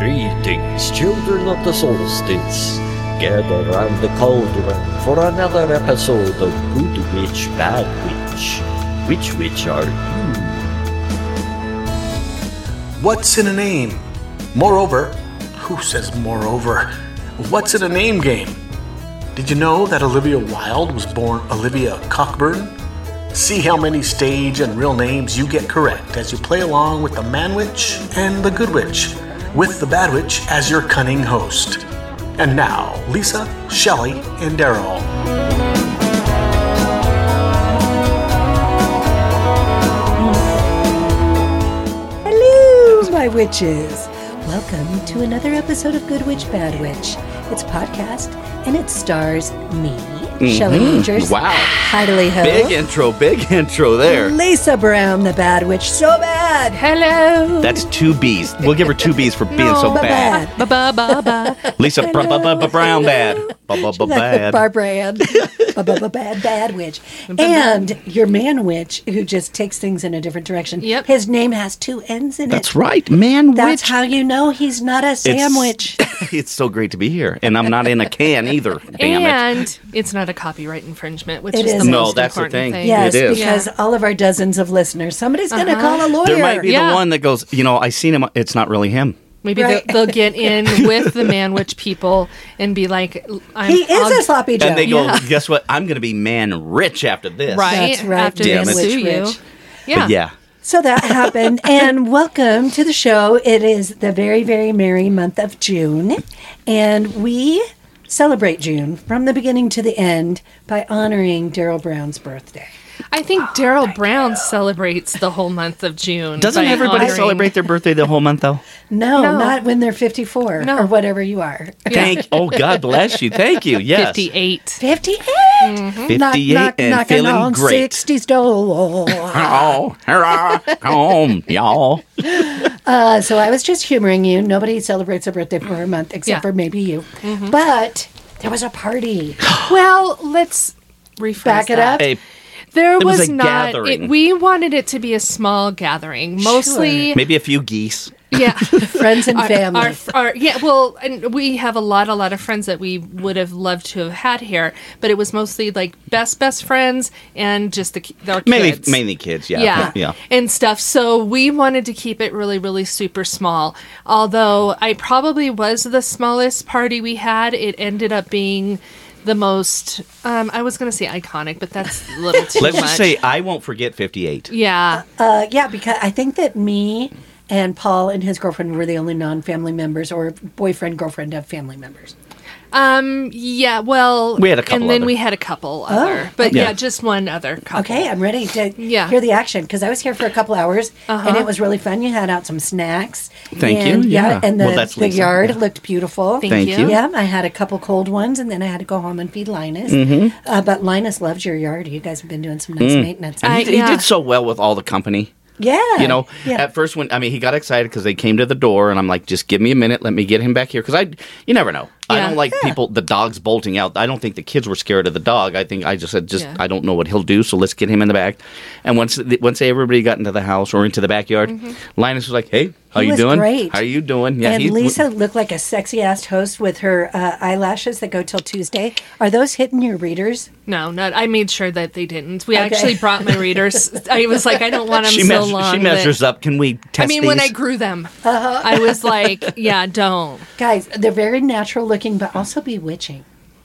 Greetings, children of the solstice. Gather round the cauldron for another episode of Good Witch, Bad Witch. Which witch are you? What's in a name? Moreover, who says moreover? What's in a name game? Did you know that Olivia Wilde was born Olivia Cockburn? See how many stage and real names you get correct as you play along with the Man Witch and the Good Witch, with the Bad Witch as your cunning host. And now, Lisa, Shelley, and Daryl. Hello, my witches. Welcome to another episode of Good Witch, Bad Witch. It's a podcast, and it stars me, Shelley Rangers. Wow. Heidely Ho. Big intro there. Lisa Brown, the Bad Witch. So bad. Hello. That's 2 B's. We'll give her 2 B's for being so bad. Ba-ba-ba-ba. Lisa Brown bad. Bad. Barbara Ann. Bad Witch. And your Man Witch, who just takes things in a different direction. Yep. His name has 2 N's in it. That's right. Man That's Witch. how you know he's not a sandwich. It's so great to be here. And I'm not in a can either. Damn it. And it's not a copyright infringement, which It is isn't. the No, most that's the important thing. Yes, It is. because all of our dozens of listeners, somebody's going to call a lawyer. There might be Yeah. the one that goes, I seen him. It's not really him. Maybe Right. they'll get in with the Man Witch people and be like, He is a sloppy Joe. And they go, Yeah. guess what? I'm going to be man rich after this. right, That's right. after Damn they it. sue you. Rich. Yeah. But yeah. So that happened. And welcome to the show. It is the very, very merry month of June. And we celebrate June from the beginning to the end by honoring Daryl Brown's birthday. I think Daryl Brown celebrates the whole month of June. Doesn't by everybody honoring- celebrate their birthday the whole month, though? No, No. not when they're 54 No. or whatever you are. Oh, God bless you. Thank you. Yes. 58. 58? 58 and knocking feeling on great. 60's door. Oh, hurrah, home, y'all. So I was just humoring you. Nobody celebrates a birthday for a month except Yeah. for maybe you. But there was a party. Well, let's rephrase Back it that. up. Hey, There was was a not. gathering. We wanted it to be a small gathering, mostly. maybe a few geese. Yeah, Friends and family. And we have a lot of friends that we would have loved to have had here, but it was mostly like best friends and just our kids. Mainly kids, yeah. Yeah, and stuff. So we wanted to keep it really, really super small. Although I probably was the smallest party we had, it ended up being the most, I was going to say iconic, but that's a little too Let's much. just say I won't forget 58. Yeah. Yeah, because I think that me and Paul and his girlfriend were the only non-family members, or boyfriend, girlfriend of family members. Yeah, well, We had a couple and then other. we had a couple other, but Yeah. yeah, just one other couple. Okay, I'm ready to Yeah. hear the action because I was here for a couple hours and it was really fun. You had out some snacks. Thank you, And, yeah. and Well, that's the Lisa, yard yeah. looked beautiful. Thank you. Yeah, I had a couple cold ones and then I had to go home and feed Linus. But Linus loves your yard. You guys have been doing some nice maintenance. He Yeah. did so well with all the company. Yeah. Yeah. At first he got excited because they came to the door and I'm like, just give me a minute. Let me get him back here. Because you never know. I Yeah. don't like the dogs bolting out. I don't think the kids were scared of the dog. I think I just said, Yeah. I don't know what he'll do. So let's get him in the back. And once everybody got into the house or into the backyard, Linus was like, hey, how He you was doing? great. How you doing? Yeah, And Lisa looked like a sexy-ass host with her eyelashes that go till Tuesday. Are those hitting your readers? No, not. I made sure that they didn't. We Okay. actually brought my readers. I was like, I don't want them so long. She that- measures up. Can we test I mean, these? when I grew them, I was like, yeah, don't. Guys, they're very natural looking, but also bewitching.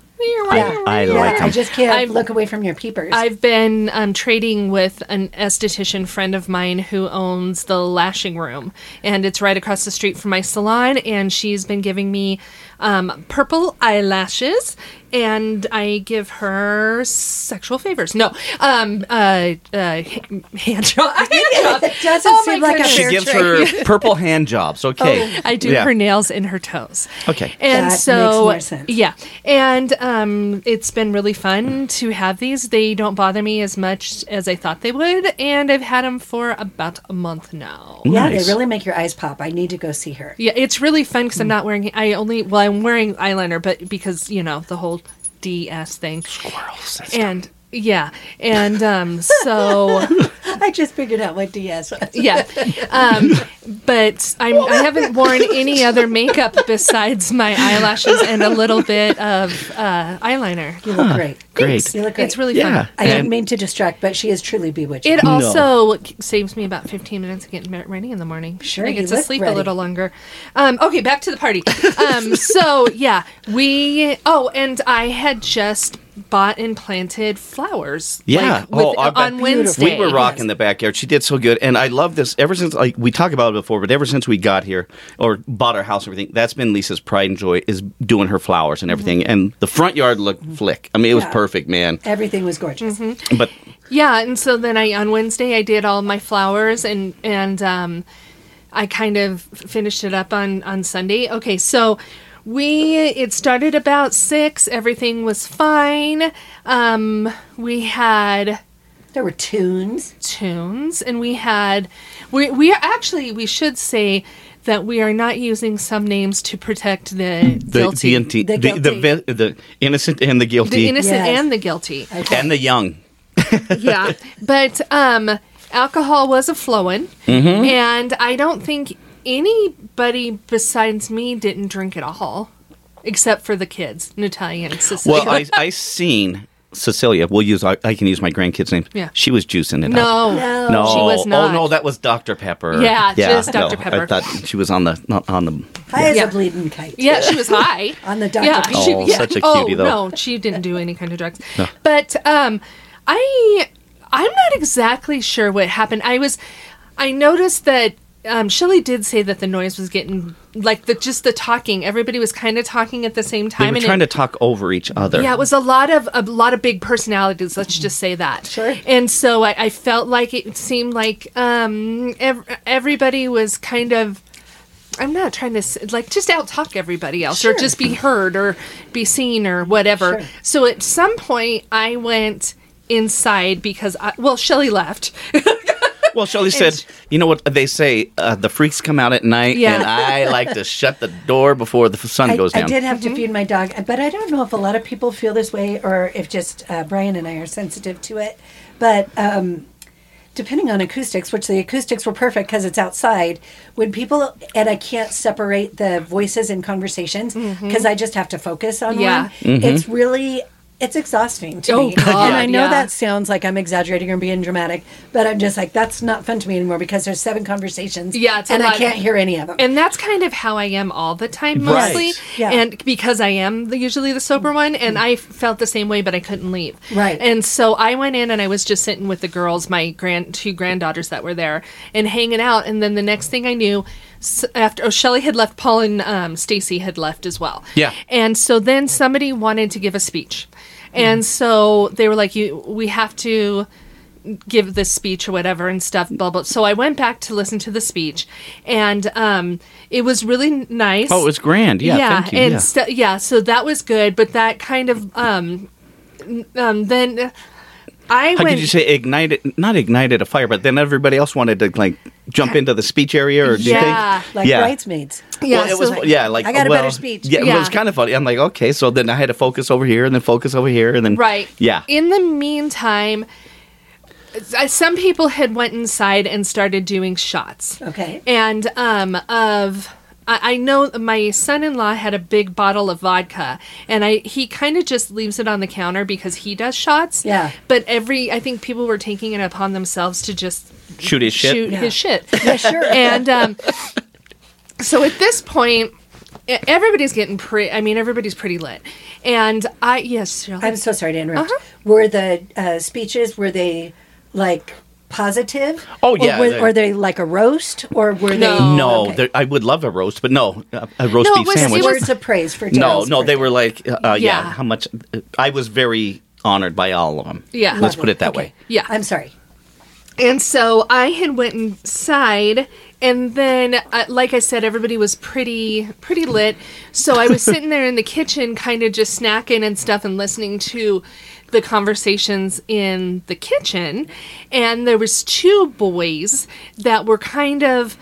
I like I them. just can't I've- look away from your peepers. I've been trading with an esthetician friend of mine who owns the Lashing Room, and it's right across the street from my salon. And she's been giving me purple eyelashes, and I give her sexual favors. No, hand job. It doesn't Oh seem my like a goodness. She fair gives trade. her purple hand jobs. Okay. I do Yeah. her nails and her toes. Okay. And That so, makes more sense. yeah. And it's been really fun to have these. They don't bother me as much as I thought they would. And I've had them for about a month now. Yeah, Nice. they really make your eyes pop. I need to go see her. Yeah, it's really fun because I'm not wearing, I'm wearing eyeliner, but because, the whole DS thing. Squirrels. And Yeah. And so... I just figured out what DS was. Yeah. But I haven't worn any other makeup besides my eyelashes and a little bit of eyeliner. You look great. Great. You look great. It's really Yeah. fun. I didn't mean to distract, but she is truly bewitching. It also saves me about 15 minutes of getting ready in the morning. Sure, I you get to look sleep ready. a little longer. Okay, back to the party. So, yeah, and I had just bought and planted flowers. Yeah. On Wednesday. We were rocking the backyard. She did so good, and I love this. Ever since we talked about it before, but ever since we got here or bought our house and everything, that's been Lisa's pride and joy is doing her flowers and everything. And the front yard looked flick. I mean, it was Yeah. perfect, man. Everything was gorgeous. But Yeah, and so then on Wednesday I did all my flowers and I kind of finished it up on Sunday. Okay, so it started about 6. Everything was fine. We had There were tunes. tunes, and we should say that we are not using some names to protect the guilty, the innocent and the guilty, the innocent Yes. and the guilty. Okay. and the young. Yeah, but alcohol was a flowing, and I don't think anybody besides me didn't drink at all, except for the kids, Natalia and Cecilia. Well, I seen Cecilia. I can use my grandkids' names. Yeah. She was juicing it up. no, No. she was not. Oh no, that was Dr. Pepper. Yeah, just Dr. Pepper. I thought she was on the. High as Yeah. a bleeding kite. Yeah, she was high. On the Dr. Yeah, Pepper. Oh, such a cutie, though. No, she didn't do any kind of drugs. But I'm not exactly sure what happened. I noticed that Shelley did say that the noise was getting like just the talking. Everybody was kind of talking at the same They time. were trying to talk over each other. Yeah, it was a lot of big personalities. Let's just say that. Sure. And so I felt like it seemed like everybody was kind of. I'm not trying to just out talk everybody else Sure. or just be heard or be seen or whatever. Sure. So at some point I went inside because Shelley left. Well, Shelley said, you know what they say, the freaks come out at night, Yeah. and I like to shut the door before the sun goes down. I did have to feed my dog, but I don't know if a lot of people feel this way or if just Brian and I are sensitive to it. But depending on acoustics, which the acoustics were perfect because it's outside, when people, and I can't separate the voices in conversations because I just have to focus on Yeah. one, it's really... It's exhausting to Oh, me. God, And I know yeah. that sounds like I'm exaggerating or being dramatic, but I'm just like, that's not fun to me anymore because there's 7 conversations Yeah, it's a and I lot. can't hear any of them. And that's kind of how I am all the time, Right. mostly. Yeah. And because I am usually the sober one, and I felt the same way, but I couldn't leave. Right. And so I went in and I was just sitting with the girls, my 2 granddaughters that were there, and hanging out. And then the next thing I knew, after Shelley had left, Paul and Stacy had left as well. Yeah. And so then somebody wanted to give a speech. And so they were like, we have to give this speech or whatever and stuff, blah, blah. So I went back to listen to the speech, and it was really nice. Oh, it was grand. Yeah, thank you. And Yeah. so that was good, but that kind of, then I How went... could you say not ignited a fire, but then everybody else wanted to jump into the speech area, or do you Yeah. think? Like bridesmaids. Yeah, Well, it was so- like I got a better speech. Yeah, Yeah. it was kind of funny. I'm like, okay, so then I had to focus over here and then focus over here and then Right. Yeah. In the meantime, some people had went inside and started doing shots. Okay. And I know my son-in-law had a big bottle of vodka, and he kind of just leaves it on the counter because he does shots. Yeah. But I think people were taking it upon themselves to just Shoot his shit. shoot his shit. Yeah, sure. And so at this point, everybody's everybody's pretty lit. And yes, Shirley. I'm so sorry to interrupt. Uh-huh. Were the speeches, were they like positive? Oh, yeah, Or they're- were they like a roast? Or were No. they... No, Okay. I would love a roast, but no, a roast No, beef it was- sandwich. it was- Words of praise for No, Daryl's they were birthday. like, Yeah. how much? I was very honored by all of them. Yeah. Let's put it that Okay. way. Yeah. I'm sorry. And so I had went inside, and then, like I said, everybody was pretty lit. So I was sitting there in the kitchen, kind of just snacking and stuff, and listening to the conversations in the kitchen. And there was 2 boys that were kind of.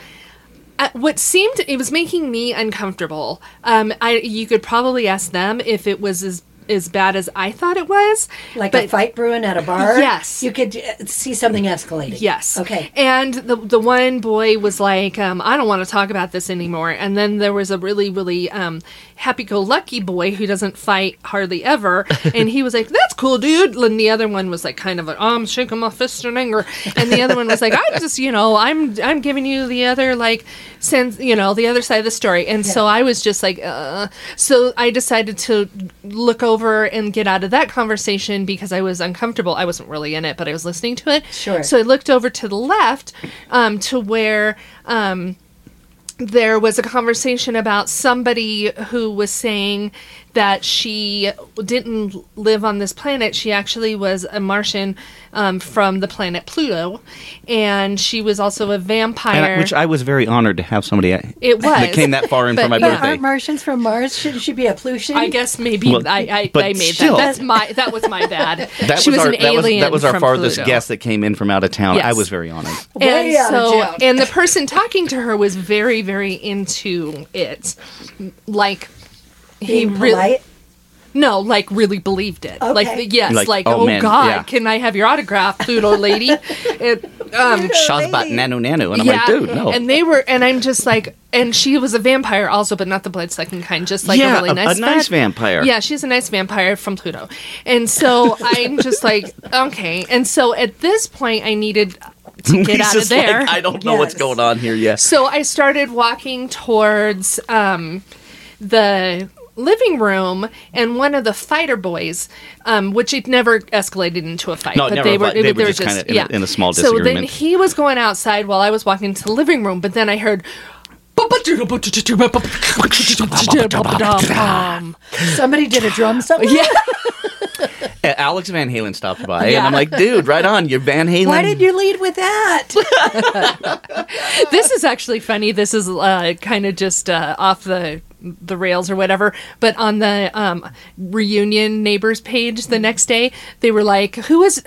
It was making me uncomfortable. You could probably ask them if it was as as bad as I thought it was. Like but a fight brewing at a bar? Yes. You could see something escalating. Yes. Okay. And the one boy was like, I don't want to talk about this anymore. And then there was a really, really happy-go-lucky boy who doesn't fight hardly ever. And he was like, that's cool, dude. And the other one was like kind of like, I'm shaking my fist in anger. And the other one was like, I'm just, I'm giving you the other, like, sense, the other side of the story. And so I was just like, So I decided to look over and get out of that conversation because I was uncomfortable. I wasn't really in it, but I was listening to it. Sure. So I looked over to the left to where there was a conversation about somebody who was saying that she didn't live on this planet. She actually was a Martian from the planet Pluto, and she was also a vampire. Which I was very honored to have somebody that came that far in for my But, yeah, birthday. Aren't Martians from Mars? Should she be a Plutian? I guess maybe Well, I but made still. that. That was my bad. That She was an was alien. That was our from farthest Pluto. guest that came in from out of town. Yes. I was very honored. Way out of town. And the person talking to her was very, very into it. Like he Being really. polite? No, like really believed it. Okay. Like yes, Like, like oh, oh, man, God, yeah. can I have your autograph, Pluto lady? Shaw's about nano. And I'm like, dude, no. And they were, and I'm just like, and she was a vampire also, but not the blood-sucking kind, just like Yeah, a really nice, a nice vampire. Yeah, she's a nice vampire from Pluto. And so I'm just like, okay. And so at this point, I needed to get out of Lisa's there. like, I don't know what's Yes. going on here yet. So I started walking towards the living room, and one of the fighter boys, which it never escalated into a fight. No, but never. they were just kind of in a small So then disagreement. he was going outside while I was walking to the living room, but then I heard. Somebody did a drum somewhere? Yeah. Alex Van Halen stopped by, Yeah. and I'm like, dude, right on. You're Van Halen. Why did you lead with that? This is actually funny. This is kind of just off the rails or whatever. But on the reunion neighbors page the next day, they were like, "Who was?"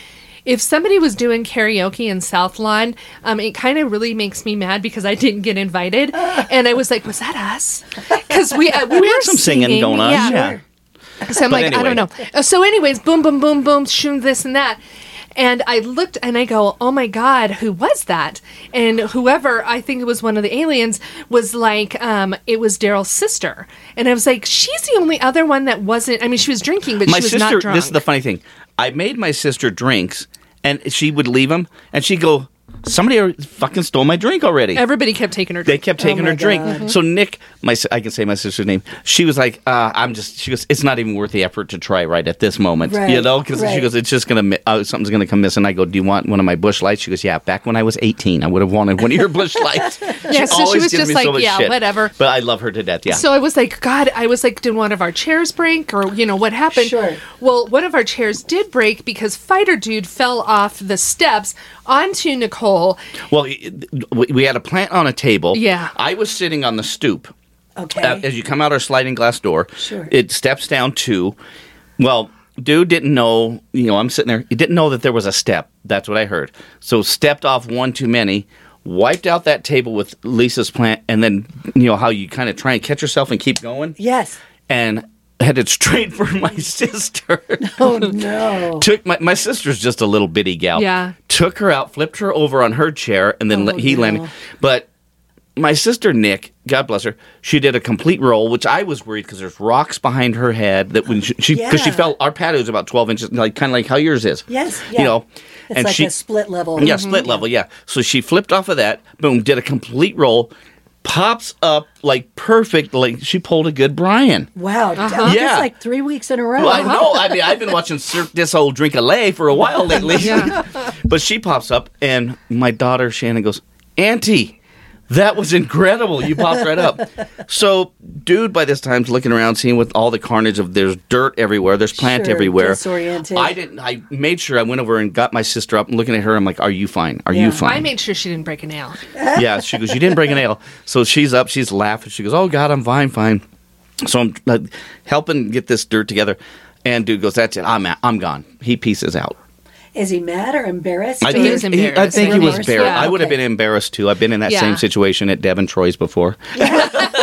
If somebody was doing karaoke in South Lawn, it kind of really makes me mad because I didn't get invited, and I was like, "Was that us?" Because we were some singing going on, yeah. So I'm But like, I anyway. don't know. So anyways, boom, boom, boom, boom, shoom, this and that. And I looked and I go, oh my God, who was that? And whoever, I think it was one of the aliens, was like, it was Daryl's sister. And I was like, she's the only other one that wasn't, I mean, she was drinking, but My she was sister, not drunk. this is the funny thing. I made my sister drinks, and she would leave them, and she'd go, somebody fucking stole my drink already. Everybody kept taking her They drink. kept taking my her drink. God. So Nick, I can say my sister's name. She was like, she goes, it's not even worth the effort to try right at this moment, Right, because right. she goes, it's just something's gonna come missing. I go, do you want one of my Busch Lights? She goes, yeah. Back when I was 18, I would have wanted one of your Busch Lights. Yeah, so she always was gives just me like, so much yeah, shit. whatever. But I love her to death. Yeah. So I was like, God, did one of our chairs break or, what happened? Sure. Well, one of our chairs did break because Fighter Dude fell off the steps onto Nicole. Well, we had a plant on a table. Yeah. I was sitting on the stoop. Okay. As you come out our sliding glass door, Sure. it steps down to, well, dude didn't know, I'm sitting there. He didn't know that there was a step. That's what I heard. So stepped off one too many, wiped out that table with Lisa's plant, and then, how you kind of try and catch yourself and keep going. Yes. And headed straight for my sister. Oh, no. Took my sister's just a little bitty gal. Yeah. Took her out, flipped her over on her chair, and then he no. landed. But my sister Nick, God bless her, she did a complete roll, which I was worried because there's rocks behind her head that when she Yeah. fell. Our patio is about 12 inches, kind of like how yours is. Yes, yeah. It's and like she a split level. yeah, split level, yeah. So she flipped off of that, boom, did a complete roll, pops up like perfect, like she pulled a good Brian. Wow. Uh-huh. That's Yeah. like 3 weeks in a row. Well, I know. I mean, I've been watching Cirque du Soleil drink a lay for a while lately. But she pops up, and my daughter Shannon goes, Auntie, that was incredible. You popped right up. So, dude, by this time's looking around, seeing with all the carnage of there's dirt everywhere, there's plant Sure, everywhere. disoriented. I made sure I went over and got my sister up and looking at her. I'm like, "Are you fine? Are Yeah. you fine?" I made sure she didn't break a nail. Yeah, she goes, you didn't break a nail. So she's up, she's laughing. She goes, oh, God, I'm fine. So I'm helping get this dirt together. And dude goes, that's it. I'm gone. He pieces out. Is he mad or embarrassed? I He think was embarrassed. I think he was Remorseful? embarrassed. Yeah. I would have Okay. been embarrassed too. I've been in that Yeah. same situation at Devon Troy's before.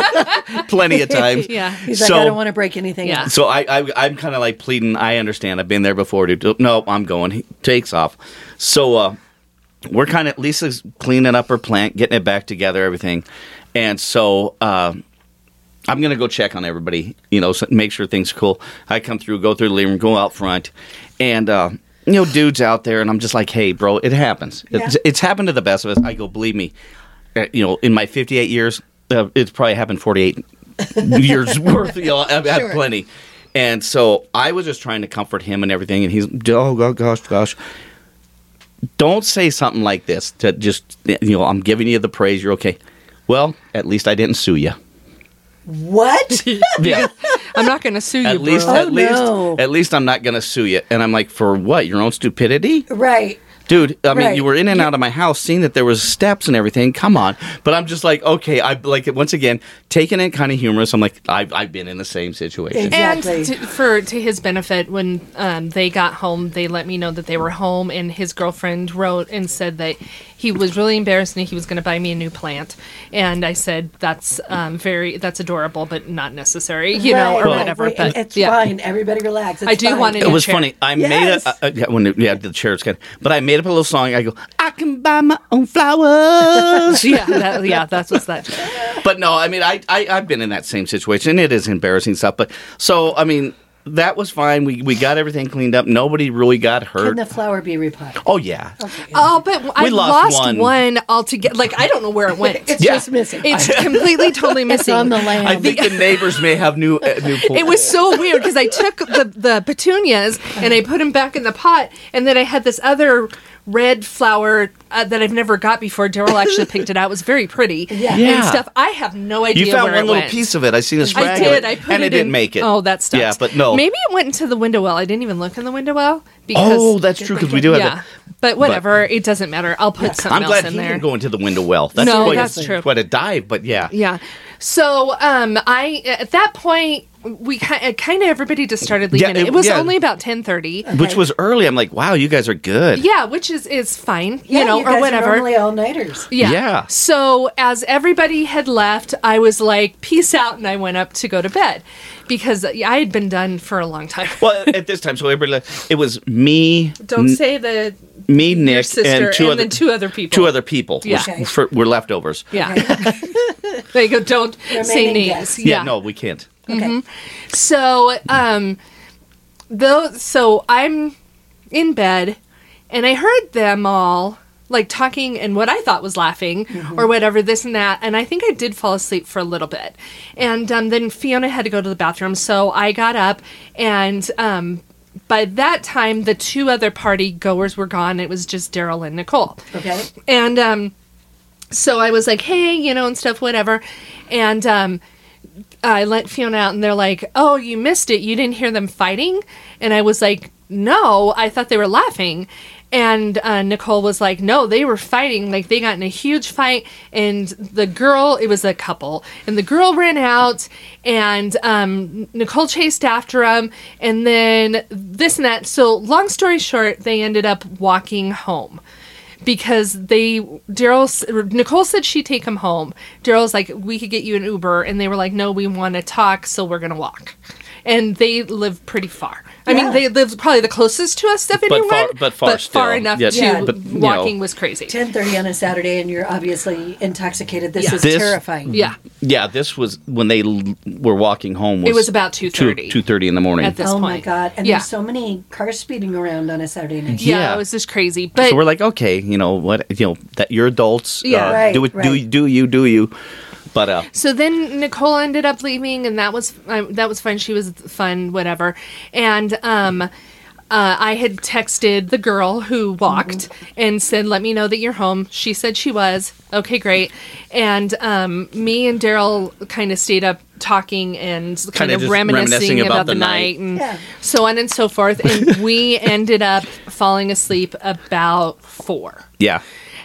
plenty of times. Yeah. He's like, I don't want to break anything. Yeah. So I'm kind of like pleading. I understand. I've been there before. Dude. No, I'm going. He takes off. So we're kind of Lisa's cleaning up her plant, getting it back together, everything, and so I'm gonna go check on everybody. So make sure things are cool. I come through, go through the living room, go out front, and dude's out there, and I'm just like, hey, bro, it happens. Yeah. It's happened to the best of us. I go, believe me. In my 58 years, it's probably happened 48 years worth. I've had plenty. And so I was just trying to comfort him and everything. And he's, oh, gosh. Don't say something like this to just, I'm giving you the praise. You're okay. Well, at least I didn't sue you. What? Yeah. I'm not going to sue you, At least, bro. at least I'm not going to sue you. And I'm like, for what? Your own stupidity? Right. Dude, I mean, Right. you were in and out of my house, seeing that there was steps and everything. Come on, but I'm just like, okay. I like it once again, taking it kind of humorous. I'm like, I've been in the same situation. Exactly. And to his benefit, when they got home, they let me know that they were home, and his girlfriend wrote and said that he was really embarrassed and he was going to buy me a new plant. And I said, that's adorable, but not necessary, or whatever. Right. But It's fine. Everybody relax. It's I do fine. want It was chair. funny. I Yes. the chair's good, but I made up a little song. I go, I can buy my own flowers. That's what's that. But no, I mean, I've been in that same situation. It is embarrassing stuff, but so I mean, that was fine. We got everything cleaned up. Nobody really got hurt. Can the flower be repotted? Oh yeah. Okay. Oh, but I lost lost one. one altogether. Like, I don't know where it went. It's Yeah. just missing. It's completely, totally missing. It's on the land. I think the neighbors may have new. It was so weird because I took the petunias and I put them back in the pot, and then I had this other red flower that I've never got before. Daryl actually picked it out. It was very pretty Yeah. Yeah. and stuff. I have no idea You found where one it little went. piece of it. I seen a scrag I of did. it, I put and it it didn't in, make it. Oh, that stuff. Yeah, but no. Maybe it went into the window well. I didn't even look in the window well. Because, Oh, that's true because we do have yeah. that. But whatever. It doesn't matter. I'll put something I'm glad else he in there. didn't go into the window well. That's No, quite that's true. Quite a dive, but yeah. Yeah. So, I at that point we kind of everybody just started leaving. Yeah, it was yeah. only about 10:30. Which was early. I'm like, wow, you guys are good. Yeah, which is fine, Yeah, you know, you guys or are whatever. normally all-nighters. Yeah. So as everybody had left, I was like, peace out, and I went up to go to bed because I had been done for a long time. Well, at this time, so everybody, it was me. Don't say the me, your Nick, sister and then two other people. Two other people. Yeah. Okay. Were leftovers. Yeah. There you go. Don't say Remaining names. guests. Yeah. No, we can't. Okay. So, so I'm in bed, and I heard them all like talking and what I thought was laughing or whatever, this and that. And I think I did fall asleep for a little bit. And then Fiona had to go to the bathroom, so I got up, and by that time the two other party goers were gone. It was just Daryl and Nicole. Okay. And so I was like, hey, you know, and stuff, whatever. And I let Fiona out, and they're like, oh, you missed it. You didn't hear them fighting? And I was like, no, I thought they were laughing. And Nicole was like, no, they were fighting. Like, they got in a huge fight, and the girl, it was a couple, and the girl ran out, and Nicole chased after him, and then this and that. So long story short, they ended up walking home. Because Nicole said she'd take him home. Daryl's like, we could get you an Uber. And they were like, no, we want to talk, so we're going to walk. And they live pretty far. I mean, they live probably the closest to us of anyone. But far still. far enough Yeah, to but, you walking know. was crazy. 10:30 on a Saturday, and you're obviously intoxicated. This Yeah. is This- terrifying. Yeah. Yeah, this was when they were walking home. It was about 2:30. 2:30 in the morning. At this Oh point. my God! And Yeah. there's so many cars speeding around on a Saturday night. Yeah, Yeah. it was just crazy. But So we're like, okay, you know what? You know that you're adults. Yeah. Right, Do it. right. Do you? But So then Nicole ended up leaving, and that was fun. She was fun, whatever. And I had texted the girl who walked and said, "Let me know that you're home." She said she was. Okay, great. And me and Daryl kind of stayed up talking and kind Kinda of just reminiscing about the night and so on and so forth. And we ended up falling asleep about 4. Yeah.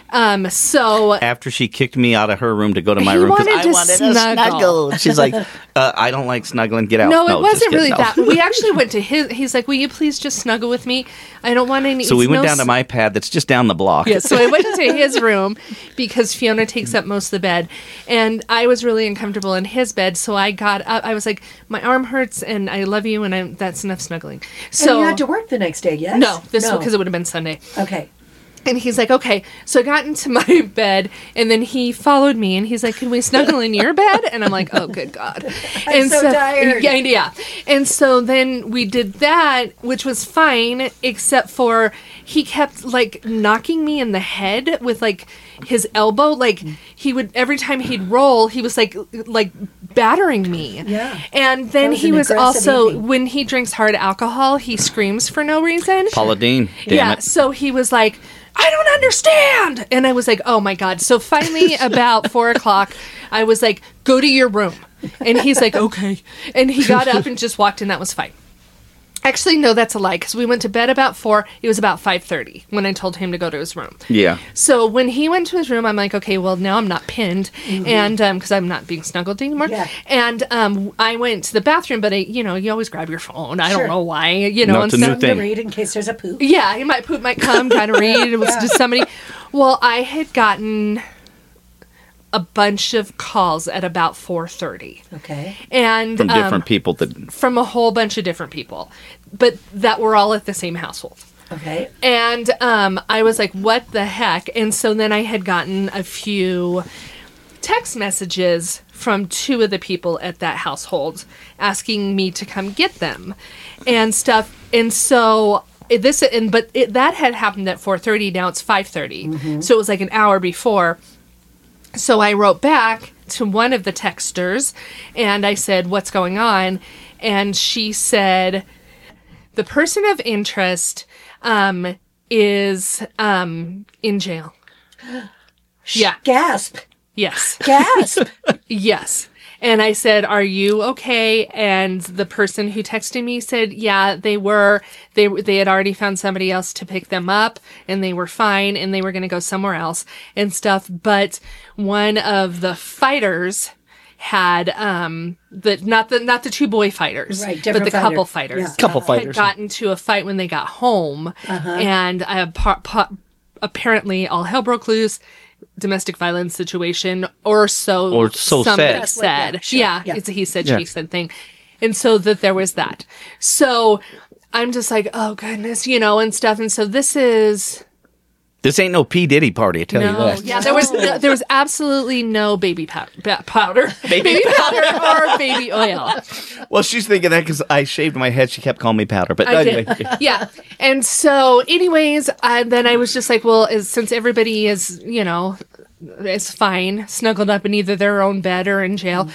So After she kicked me out of her room to go to my He room because wanted I to wanted snuggle. to snuggle. She's like, I don't like snuggling. Get out. no, it just wasn't kidding. really No. that. We actually went to his. He's like, "Will you please just snuggle with me? I don't want any." So we it's went no down to my pad that's just down the block. Yeah, so I went into his room because Fiona takes up most of the bed, and I was really uncomfortable in his bed. So I got up. I was like, "My arm hurts, and I love you, and that's enough snuggling." So And you had to work the next day, yes? no, this because it would have been Sunday. Okay. And he's like, okay. So I got into my bed, and then he followed me, and he's like, can we snuggle in your bed? And I'm like, oh, good God. I'm so tired. Yeah. And so then we did that, which was fine, except for he kept, like, knocking me in the head with, like, his elbow. Like, he would, every time he'd roll, he was, like battering me. Yeah. And then That was he an was aggressive also, evening. when he drinks hard alcohol, he screams for no reason. Paula Deen. Damn it. So he was like, I don't understand. And I was like, oh my God. So finally, about 4:00, I was like, go to your room. And he's like, okay. And he got up and just walked in. That was fine. Actually, no, that's a lie, because we went to bed about 4. It was about 5:30 when I told him to go to his room. Yeah. So when he went to his room, I'm like, okay, well, now I'm not pinned, and because I'm not being snuggled anymore. Yeah. And I went to the bathroom, but you always grab your phone. I Sure. don't know why, No, and it's a new stuff. To thing. read in case there's a poop. Yeah, you might poop, might come, trying to read. It was just somebody. Well, I had gotten a bunch of calls at about 4:30, Okay. and From different people that from a whole bunch of different people, but that were all at the same household. Okay. And I was like, what the heck? And so then I had gotten a few text messages from 2 of the people at that household asking me to come get them and stuff. And so that had happened at 4:30. Now it's 5:30. So it was like an hour before. So I wrote back to one of the texters and I said, what's going on? And she said, the person of interest is in jail. Yeah. Gasp. Yes. Gasp. Yes. And I said, are you okay? And the person who texted me said, yeah, they were. They had already found somebody else to pick them up and they were fine and they were going to go somewhere else and stuff. But one of the fighters had not the 2 boy fighters, Right, but different the fighter. couple fighters. Yeah. Couple Had fighters. gotten to a fight when they got home, and apparently all hell broke loose. Domestic violence situation, or so somebody said. said. Sure. Yeah, Yeah. it's a he said, Yeah. she said thing. And so that there was that. So I'm just like, oh goodness, and stuff. And so this This ain't no P. Diddy party, I tell you that. yeah, there was absolutely no baby powder, baby powder or baby oil. Well, she's thinking that because I shaved my head. She kept calling me powder. But I anyway. did. Yeah. And so, anyways, then I was just like, well, since everybody is, is fine, snuggled up in either their own bed or in jail,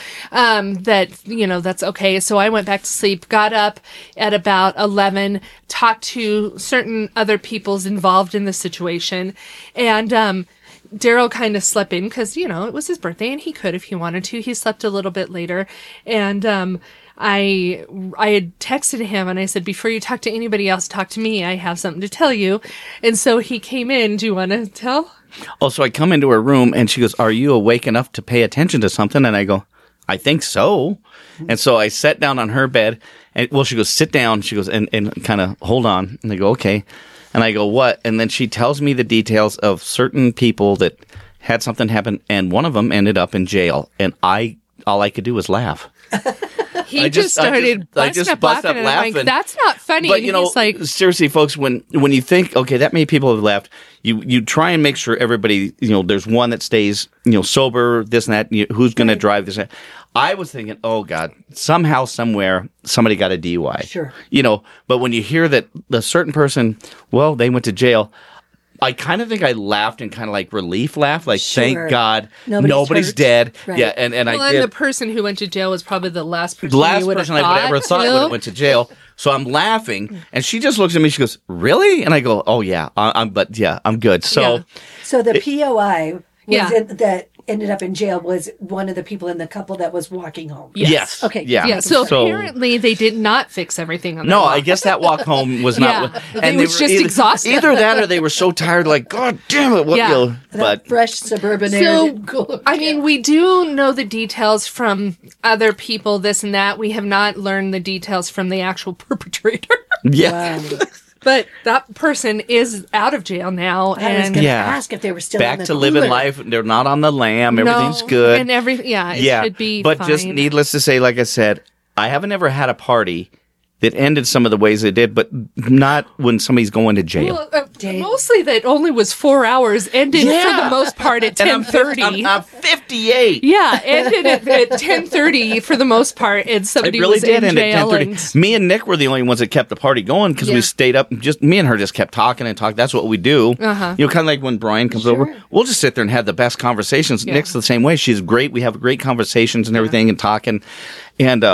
that's okay. So I went back to sleep, got up at about 11, talked to certain other people's involved in the situation, and Daryl kind of slept in because, it was his birthday and he could if he wanted to. He slept a little bit later, and I had texted him and I said, before you talk to anybody else, talk to me. I have something to tell you. And so he came in. Do you want to tell? Oh, so I come into her room and she goes, are you awake enough to pay attention to something? And I go, I think so. And so I sat down on her bed and, she goes, sit down. She goes, and kind of hold on. And I go, okay. And I go, what? And then she tells me the details of certain people that had something happen. And one of them ended up in jail. And all I could do was laugh. He I just started busting up laughing. And I'm like, that's not funny. But and he's like, seriously, folks, when you think, okay, that many people have left, you try and make sure everybody, there's one that stays, sober, this and that, who's going to drive this. And that. I was thinking, oh God, somehow, somewhere, somebody got a DUI. Sure. But when you hear that the certain person, well, they went to jail. I kind of think I laughed and kind of like relief laugh, like Sure. thank God Nobody's hurt. dead. Right. Yeah, and well, I and did. the person who went to jail was probably the last person The last you would have person I would ever thought would have went to jail. So I'm laughing, and she just looks at me. She goes, "Really?" And I go, "Oh yeah, I'm good." So Yeah. So the POI was Yeah. it that ended up in jail was one of the people in the couple that was walking home. Yes. Okay. Yeah. Yeah, so apparently they did not fix everything on No, that I walk. guess that walk home was not. Yeah. And It was just exhausting. Either that or they were so tired, like, God damn it! What? Yeah. You know, That but fresh suburban air. So, didn't go- I mean, we do know the details from other people, this and that. We have not learned the details from the actual perpetrator. yeah. Wow. But that person is out of jail now. I was And going to Yeah. ask if they were still in Back the to living cooler. life. They're not on the lam. Everything's no, good. And everything, it should be but fine. just needless to say, like I said, I haven't ever had a party that ended some of the ways it did, but not when somebody's going to jail. Well, mostly that only was 4 hours, ended for the most part at And I'm 10:30. I'm 58. Yeah, ended at 10:30 for the most part, and It somebody really was did in end at jail. 10:30. Me and Nick were the only ones that kept the party going because Yeah. we stayed up. Just me and her just kept talking and talking. That's what we do. Uh-huh. You know, kind of like when Brian comes over, we'll just sit there and have the best conversations. Yeah. Nick's the same way. She's great. We have great conversations and everything and talking. And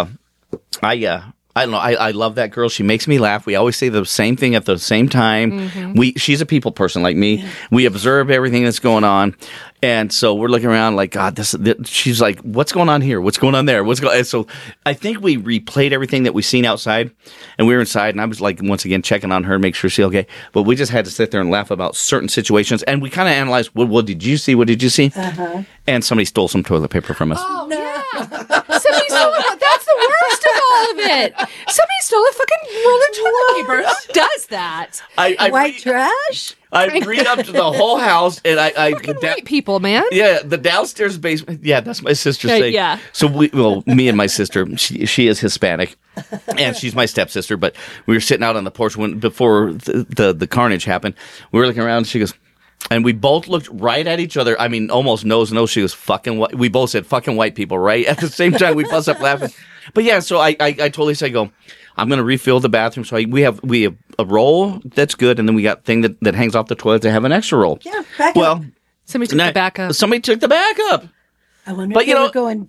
I don't know. I love that girl. She makes me laugh. We always say the same thing at the same time. Mm-hmm. She's a people person like me. We observe everything that's going on, and so we're looking around like, God, this. She's like, what's going on here? What's going on there? What's going? And so I think we replayed everything that we seen outside, and we were inside, and I was like, once again checking on her, make sure she's okay. But we just had to sit there and laugh about certain situations, and we kind of analyzed, what did you see? What did you see? And somebody stole some toilet paper from us. Oh, yeah. Somebody stole it. That's the worst of all of it. Somebody stole a fucking roll of toilet paper. Who does that? White trash? I read up to the whole house, and I White people, man. yeah, the downstairs basement. Yeah, that's my sister's thing. Yeah. So me and my sister, she is Hispanic, and she's my stepsister. But we were sitting out on the porch before the carnage happened. We were looking around. And she goes, and we both looked right at each other. I mean, almost nose to nose. She goes, "Fucking white." We both said, "Fucking white people," right at the same time. We bust up laughing. But yeah, so I told Lisa, I go, I'm going to refill the bathroom. So we have a roll that's good, and then we got thing that hangs off the toilet to have an extra roll. Yeah, back Well, up. Somebody took the backup. Somebody took the backup. I wonder but if you they know- were going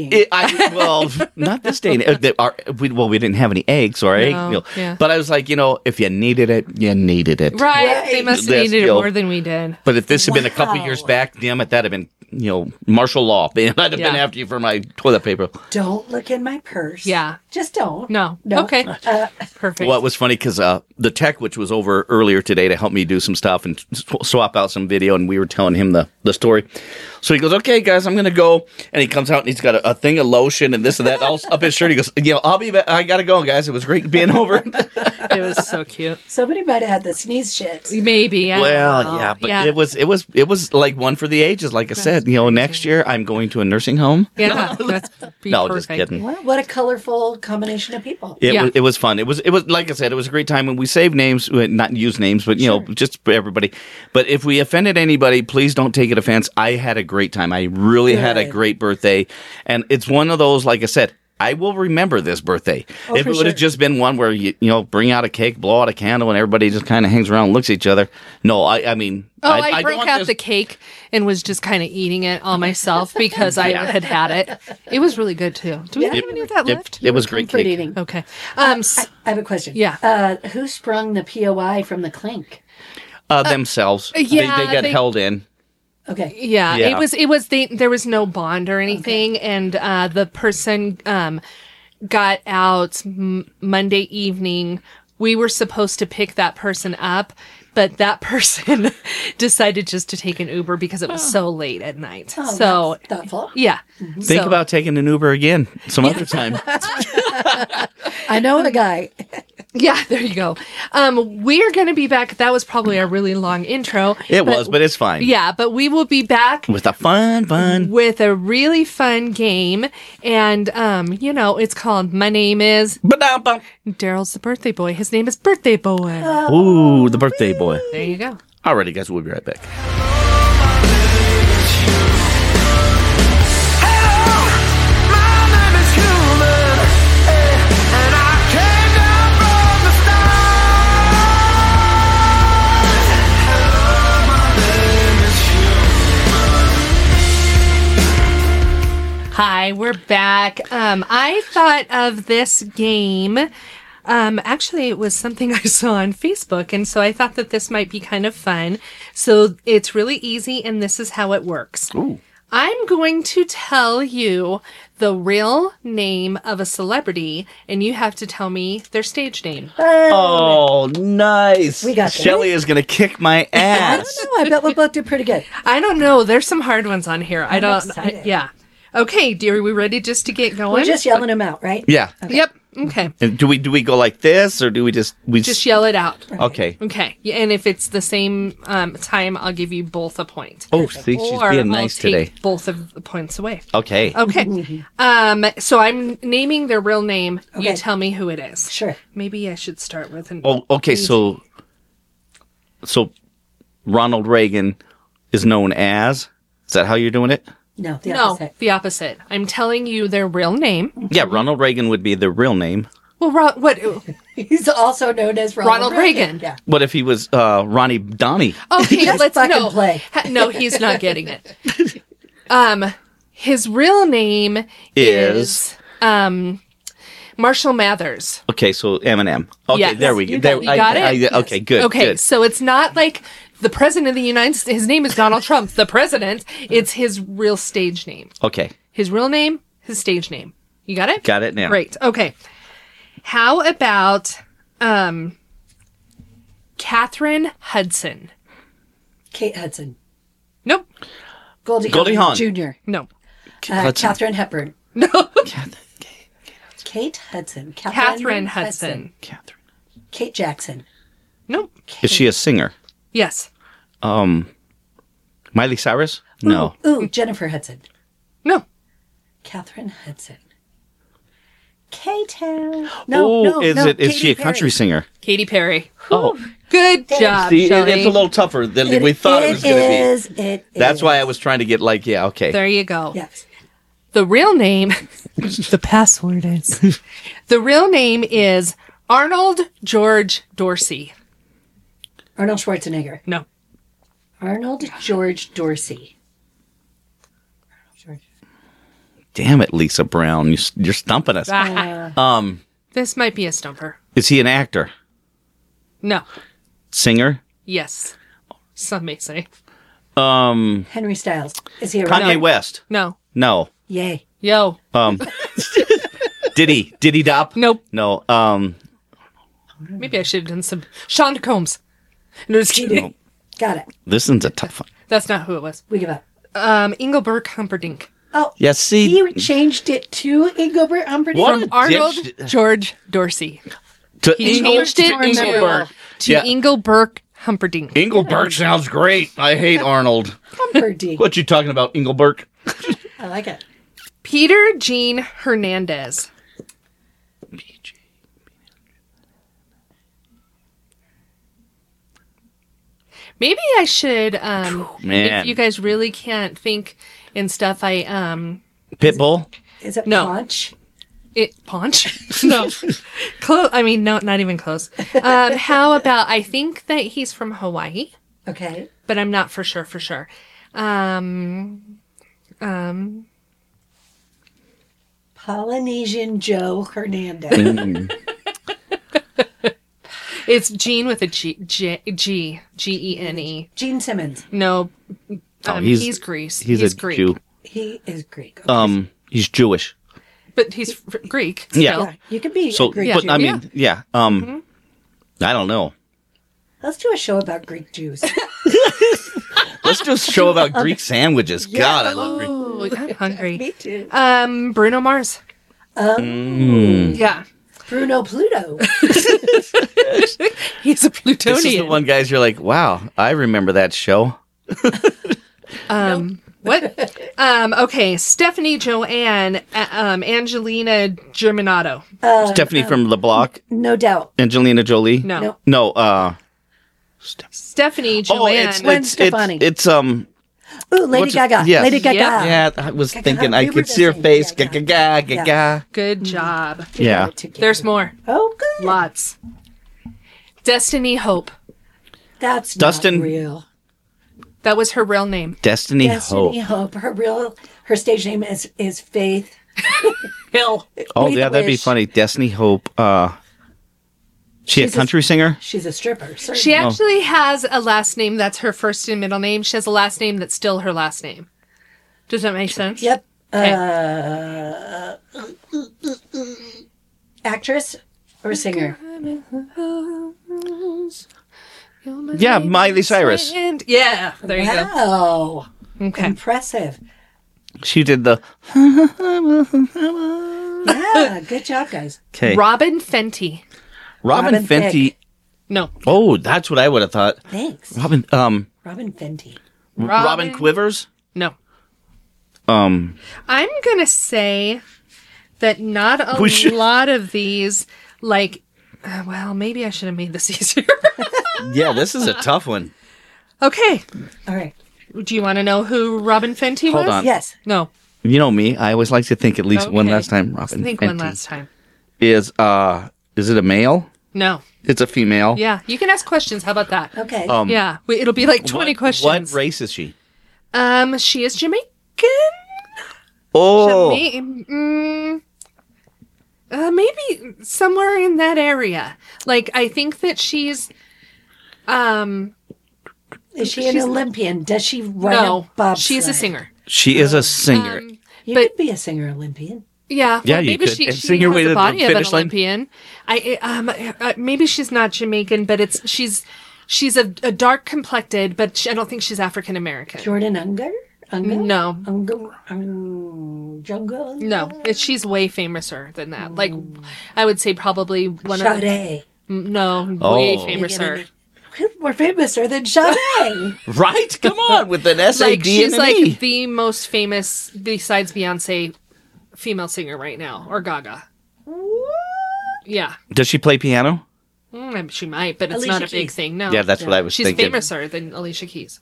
TPing. Not this day. We didn't have any eggs or egg No, milk. yeah. But I was like, if you needed it, you needed it. Right. They must have That's, needed you it know, more than we did. But if this had been a couple Wow. years back, damn it, that'd have been, martial law. I'd have been Yeah. after you for my toilet paper. Don't look in my purse. Yeah. Just don't. No. No. Okay. Perfect. Well, it was funny because the tech, which was over earlier today to help me do some stuff and swap out some video, and we were telling him the story. So he goes, "Okay, guys, I'm going to go." And he comes out and he's got a thing of lotion and this and that all up his shirt. He goes, "I'll be back. I got to go, guys. It was great being over." It was so cute. Somebody might have had the sneeze shits. Maybe. I don't Well, know. yeah, but it was like one for the ages. Like I said, next year I'm going to a nursing home. Yeah. That's be No, perfect. just kidding. What a colorful combination of people. It was fun. It was like I said, it was a great time. And we saved names, not use names, but just for everybody. But if we offended anybody, please don't take it offense. I had a great time. I really had a Good. great birthday, and it's one of those. Like I said, I will remember this birthday. Oh, if for it would have sure. just been one where you bring out a cake, blow out a candle, and everybody just kind of hangs around and looks at each other. No, I mean, I don't broke want out this- the cake and was just kind of eating it all myself because I had it. It was really good too. Do we have any of that left? It was great Comfort cake. eating. Okay. I have a question. Yeah. Who sprung the POI from the clink? Themselves. yeah, they got they- held in. Okay. Yeah, Yeah. it was there was no bond or anything, and the person got out Monday evening. We were supposed to pick that person up, but that person decided just to take an Uber because it was so late at night. Oh, so that's thoughtful. yeah, Think So- about taking an Uber again some other time. I know a guy. Yeah, there you go. We're going to be back. That was probably a really long intro. It was, but it's fine. Yeah, but we will be back With a fun. with a really fun game. And, it's called My Name is Ba-dum-bum. Daryl's the birthday boy. His name is Birthday Boy. Ooh, the birthday boy. There you go. Alrighty, guys, we'll be right back. Hi, we're back. I thought of this game. Actually, it was something I saw on Facebook, and so I thought that this might be kind of fun. So it's really easy, and this is how it works. Ooh. I'm going to tell you the real name of a celebrity, and you have to tell me their stage name. Oh, nice. We got this. Shelly is going to kick my I ass. don't know. I bet we'll both do pretty good. I don't know. There's some hard ones on here. I don't. excited. Yeah. Okay, dear. Are we ready just to get going? We're just yelling them out, right? Yeah. Yep. Okay. And do we go like this, or do we just Just yell it out. Okay. Okay. Yeah, and if it's the same time, I'll give you both a point. Oh, see, she's Or being I'll nice take today. both of the points away. Okay. Okay. So I'm naming their real name. You Okay. tell me who it is. Sure. Maybe I should start with an. Oh, okay. So Ronald Reagan is known as. Is that how you're doing it? No, the No, opposite. the opposite. I'm telling you their real name. Yeah, Ronald Reagan would be the real name. Well, what? He's also known as Ronald Reagan. Yeah. What if he was Ronnie Donnie? Okay, Just let's fucking no. play. No, he's not getting it. His real name Is- Marshall Mathers. Okay, so Eminem. Okay, Yes. there we You go. got it. Okay, good. Okay, Good. so it's not like the president of the United States. His name is Donald Trump, the president. It's his real stage name. Okay, His real name, his stage name. You got it? got it now. Great. Okay. How about Catherine Hudson? Kate Hudson. Nope. Goldie Hawn. Jr. No. Hudson. Catherine Hepburn. No. Kate Hudson. Catherine Hudson. Catherine. Kate Jackson. Nope. Is she a singer? Yes. Miley Cyrus? No. Ooh, Jennifer Hudson. No. Catherine Hudson. K-Town. Is she a country singer? Katy Perry. Oh, Good job, see, Shelley. it's a little tougher than we thought it was going to be. It That's is. why I was trying to get like, yeah, okay. There you go. Yes. The real name, the password is, the real name is Arnold George Dorsey. Arnold Schwarzenegger. No. Arnold George Dorsey. Damn it, Lisa Brown, you're stumping us. This might be a stumper. Is he an actor, No. singer? Yes. Some may say. Henry Styles. Is he a Kanye rapper? West? No. No. Yay. Yo. Diddy Dop? Nope. No. Maybe I should have done some. Sean Combs. No, just kidding. Got it. This one's a tough one. That's not who it was. We give up. Engelbert Humperdinck. Oh, Yeah, see, he changed it to Engelbert Humperdinck. What? From Arnold Ditched- George Dorsey. to He changed it Engelbert. to Yeah. Engelbert Humperdinck. Engelbert sounds great. I hate Arnold. Humperdinck. What you talking about, Engelbert? I like it. Peter Jean Hernandez. Maybe I should, Man. if you guys really can't think and stuff, Pitbull? Is it No. Paunch? Paunch? No. Close. I mean, no, not even close. How about, I think that he's from Hawaii, Okay. but I'm not for sure. Polynesian Joe Hernandez. It's Gene with a G-E-N-E. Gene Simmons. No, he's Greece. He's a Greek. Jew. He is Greek. Okay. He's Jewish. But he's Greek. Yeah. Still. Yeah, you could be So, a Greek but Jew. I mean, yeah. I don't know. Let's do a show about Greek Jews. Let's do a show about Greek sandwiches. God, I love Greek. Ooh, I'm hungry. Me too. Bruno Mars. Yeah. Bruno Pluto. He's a This is the Plutonian. one, guys. You're like, wow, I remember that show. What? Okay, Stephanie Joanne, Angelina Germanato. Stephanie from The Block, No doubt. Angelina Jolie. No. Nope. No. Stephanie Joanne. Gwen Stefani. It's Ooh, Lady What's it- Gaga. yes. Lady Gaga. yeah. I was thinking I we were could see her just face. saying, Gaga. Good job. Yeah. There's more. Oh, good. Lots. Destiny Hope. That's Dustin- not real. That was her real name. Destiny Destiny Hope. Hope. Her stage name is Faith Hill. Oh Faith yeah, that'd be Wish. funny. Destiny Hope. She a She's a- country singer? She's a stripper. Certainly. She actually has a last name that's her first and middle name. She has a last name that's still her last name. Does that make sense? Yep. Okay. Actress or singer? Yeah, Miley Cyrus. And yeah, there you go. Wow. Okay. Impressive. She did the. Yeah, good job, guys. Okay. Robin Fenty. Robin Robin Fenty. Thicke. No. Oh, that's what I would have thought. Thanks. Robin. Robin Fenty. Robin Quivers. No. Um. I'm going to say that not a We should- lot of these, like, well, maybe I should have made this easier. Yeah, this is a tough one. Okay. All right. Do you want to know who Robin Fenty was? Hold on. Yes. No. You know me. I always like to think at least one Okay. last time. Let's Robin think Fenty one last time. is it a male? No. It's a female. Yeah. You can ask questions. How about that? Okay. Yeah. It'll be like 20 questions. What race is she? She is Jamaican. Oh, Maybe somewhere in that area. Like, I think that she's, Is she an Olympian? Does she ride no, a bobsled? she's a singer. she is a singer. You but- could be a singer Olympian. Yeah, Yeah, well, you maybe could. she And has sing your way to the the body of an finish line. Olympian. Maybe she's not Jamaican, but she's a dark complected, but I don't think she's African American. Jordan Unger? No, Jungle? no, she's way famouser than that. Like, I would say probably one of the, Sade. no, way Oh. famouser. More famouser than Sade. Right? Come on, with an SAD Like, she's and an E. like the most famous besides Beyonce female singer right now, or Gaga. Yeah. Does she play piano? She might, but it's Alicia not a big Keys. thing. No. Yeah, that's what I was She's thinking. famouser than Alicia Keys.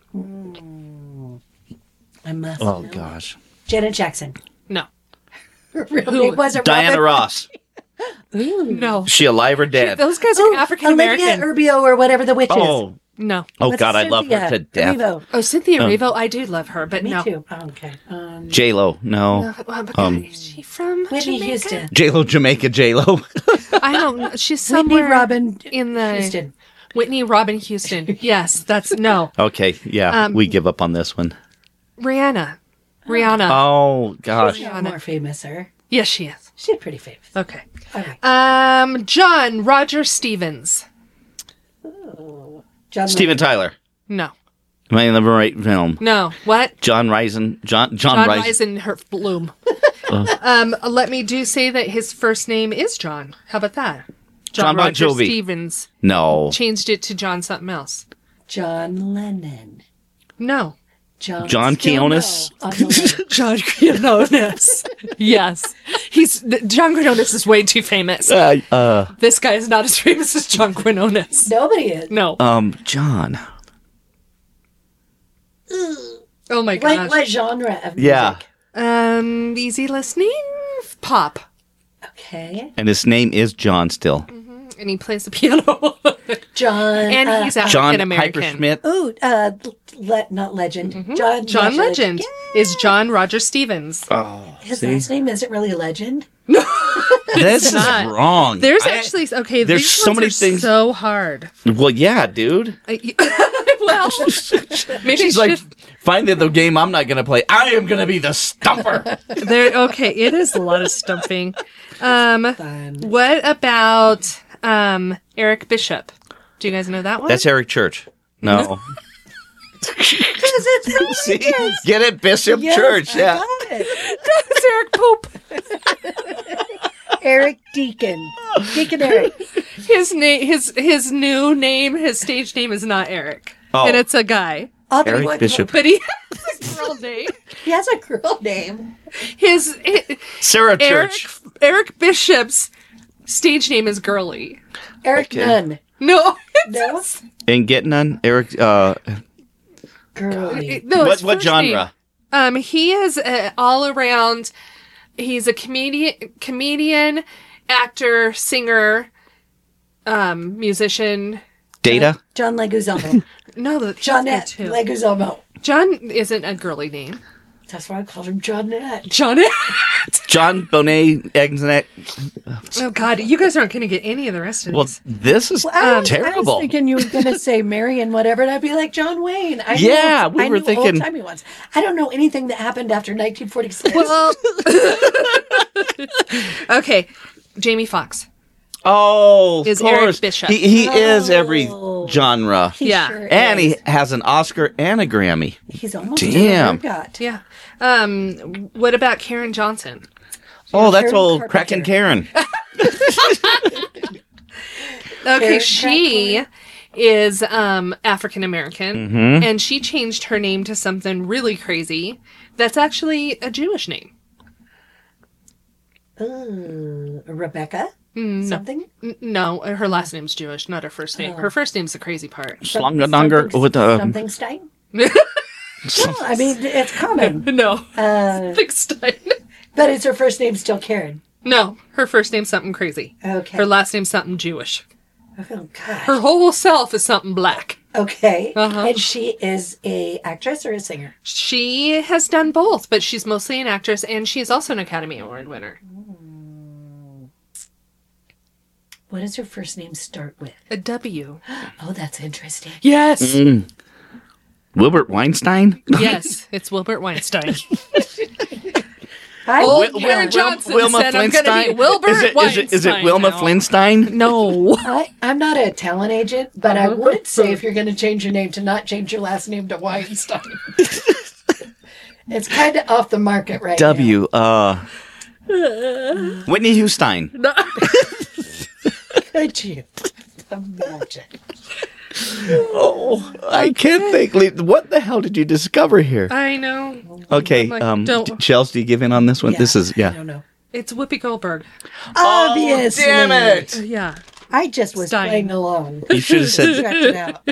I must Oh know. gosh, Janet Jackson. No. Her real name wasn't Diana Robin. Ross. No. Is she alive or dead? Those guys are African Olivia American. Urbio or whatever the witch is. Oh, No. oh What's God, I love her to Cynthia death. Erivo? Oh, Cynthia Erivo, I do love her, but Me no. too. Oh, okay. J Lo, no. But God, is she from Whitney Jamaica? Houston. J Lo, Jamaica, J Lo. I don't know. She's Whitney somewhere Robin in the Houston. Whitney Robin Houston. Yes, that's no. Okay, yeah, we give up on this one. Rihanna. Oh gosh, She's more famouser. Yes, she is. She's pretty famous. Okay. All right. John Roger Stevens. John Steven Tyler. No. Am I in the right film? No. What? John Risen. John John Risen. Bloom. Let me do say that his first name is John. How about that? John Bon Roger Jovi. Stevens No. changed it to John something else. John Lennon. No. John Quinones? John Quinones. Yes. John Quinones is way too famous. This guy is not as famous as John Quinones. Nobody is. No. John. Oh my gosh. What genre of music? Yeah. Easy listening? Pop. Okay. And his name is John still. And he plays the piano. John. And he's John African American. Hyperschmidt. Ooh, not Legend. John Legend is John Roger Stevens. His last name isn't really Legend. This is not. wrong. There's actually okay. there's These so ones many are things- so hard. Well, yeah, dude. Well, maybe She's like, find the game I'm not going to play. I am going to be the stumper. there. Okay, it is a lot of stumping. Fun. What about Eric Bishop? Do you guys know that one? That's Eric Church. No. See? Get it? Bishop Church. Yeah. That's Eric Pope. Eric Deacon. Deacon Eric. His name, his new name, his stage name is not Eric, Oh. and it's a guy. Eric Bishop. But he has a girl name. He has a girl name. Sarah Church. Eric Bishop's stage name is Girly. Eric Okay. Nunn. No, No? Ain't getting none. Eric. Girly. no. his What first genre? name- he is all around. He's a comedian, actor, singer, musician. Data. John Leguizamo. No, he's Johnette good too. Leguizamo. John isn't a girly name. That's why I called him Johnette. Johnette. John Bonet, Eggsneck. Oh God, you guys aren't going to get any of the rest of Well, these. this is I was terrible. thinking you were going to say Marion whatever, and I'd be like John Wayne. I Yeah, knew, we I were knew thinking- old-timey ones. I don't know anything that happened after 1946. Well, okay, Jamie Foxx. Oh, Is of Eric course. Bishop. He is every genre. He yeah. sure And is. he has an Oscar and a Grammy. He's almost Damn. got. Yeah. What about Karen Johnson? Oh, that's Karen old Carpenter. Crackin' Karen. Okay, Karen she is African American, Mm-hmm. and she changed her name to something really crazy. That's actually a Jewish name. Rebecca? Something? No, her last name's Jewish, not her first name. Her first name's the crazy part. Slungadonger with a. Something Stein? Well, I mean, it's common. No, Stein. But is her first name still Karen? No, her first name's something crazy. Okay. Her last name's something Jewish. Oh, gosh. Her whole self is something black. Okay. Uh-huh. And she is a actress or a singer? She has done both, but she's mostly an actress, and she is also an Academy Award winner. What does her first name start with? A W. Oh, that's interesting. Yes. Wilbert Weinstein? Yes, it's Wilbert Weinstein. Hi. Old Karen Johnson said, I'm going to be Wilbur Weinstein Is it Wilma now." Flintstein? No. I'm not a talent agent, but I would say if you're going to change your name, to not change your last name to Weinstein. It's kind of off the market right now. Whitney Houston. Could you imagine? Oh, I can't think. What the hell did you discover here? I know. Okay, like, don't- Chels, do you give in on this one? This is, I yeah. don't know. It's Whoopi Goldberg. Obviously. Damn it! Yeah. I just was Stein. playing along. You should have said, Checked it out.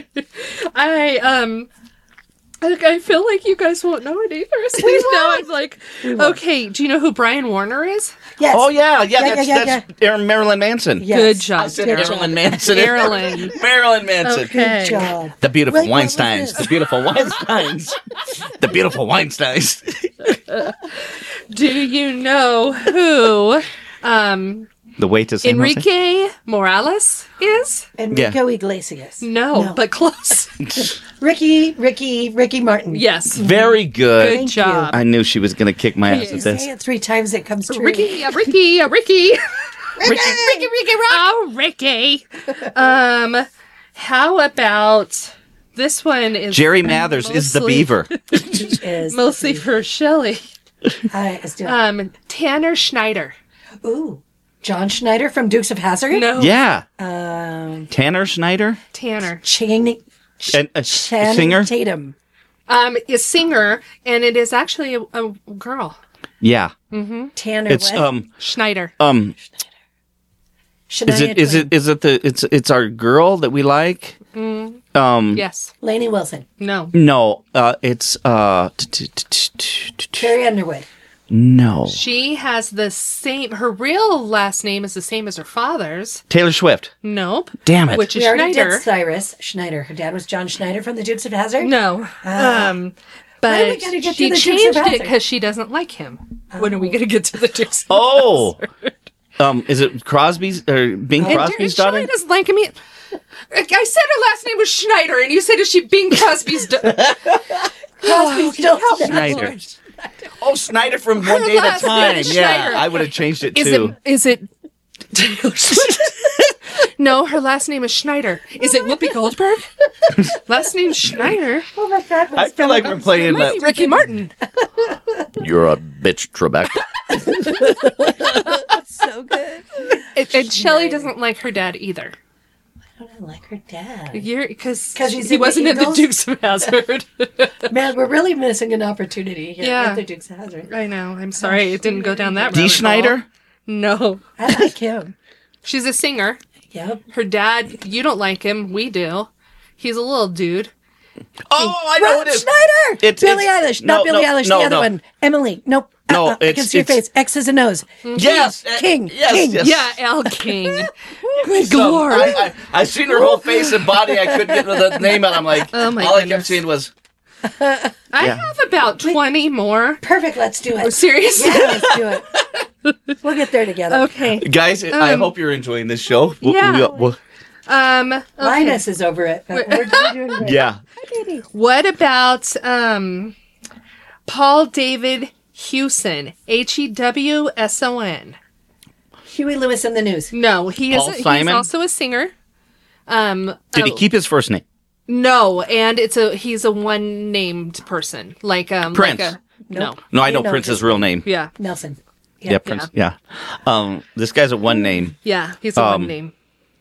I feel like you guys won't know it either. So now I'm like, okay, do you know who Brian Warner is? Yes. oh, yeah, Yeah, that's Aaron Marilyn Manson. Yes. Good job. I said Good Marilyn job. Manson. Marilyn. Marilyn Manson. Okay. Good job. The beautiful Wait, what was Weinsteins. this? The beautiful Weinsteins. The beautiful Weinsteins. Do you know who The way to San Jose? Enrique Morales is? Enrico Iglesias. No, but close. Ricky Martin. Yes. Very good. Good Thank job. I knew she was going to kick my ass You at this. say it 3 times, it comes true. Ricky. Ricky. Oh, Ricky. How about this one is Jerry Mathers is the mostly- beaver. Is mostly for Shelley. let's do it. Tanner Schneider. Ooh, John Schneider from Dukes of Hazzard. No. Yeah. Tanner Schneider? Tanner. And a Channing singer? Tatum. Is singer, and it is actually a girl. Yeah. Tanner. It's what? Schneider. Shania Twain. it's our girl that we like? Yes. Lainey Wilson. No. No, it's Carrie Underwood. no. She has the same. Her real last name is the same as her father's. Taylor Swift. Nope. Damn it. Which is We already Schneider. did Cyrus Schneider. Her dad was John Schneider from the Dukes of Hazzard. No. Why do we But gotta get she to the Dukes of changed it Hazzard? because she doesn't like him. When are we going to get to the Dukes? Oh. Is it Crosby's or Bing Crosby's daughter? Shelley doesn't like him. I said her last name was Schneider, and you said is she Bing Crosby's daughter? Crosby, still Schneider. Oh, Snyder from One Day at a last name Time. is Yeah, Schneider. I would have changed it Is too. it Taylor Swift? No, her last name is Schneider. Is it Whoopi Goldberg? Last name's Schneider. Oh my God. I feel like we're playing Might be Ricky Martin. You're a bitch, Trebek. so good. And Shelley doesn't like her dad either. I don't like her dad. Because 'Cause he's he in the wasn't in the Eagles? Dukes of Hazzard. Man, we're really missing an opportunity here Yeah. with the Dukes of Hazzard. I know. I'm sorry. It didn't go down that D. rabbit hole. Schneider? No. I like him. She's a singer. Yep. Her dad, you don't like him. We do. He's a little dude. Oh, I know Rob it is. Schneider! It's- Billie it's- Eilish. Not no, Billie no, Eilish. no, the other no. one. Emily. Nope. No, I can see your it's- face. X's and O's. Yes. King. Yes. King. Yes. Yeah, Al King. Good So, lord. I seen her whole face and body. I couldn't get the name out. I'm like, Oh, my all I kept goodness. seeing was, I have about 20 more. Perfect. Let's do it. Seriously? Yeah, let's do it. We'll get there together. Okay. Guys, I hope you're enjoying this show. Yeah. Okay. Linus is over it. But we're doing great. Yeah. Hi, baby. What about Paul David Hewson? Hewson. Huey Lewis in the News. No, he's Simon? also a singer. Did he keep his first name? No, and he's a one named person. Like Prince. No. No, I know You know, Prince's just- real name. Yeah. Nelson. Yeah, Prince. Yeah. This guy's a one name. Yeah, he's a one name.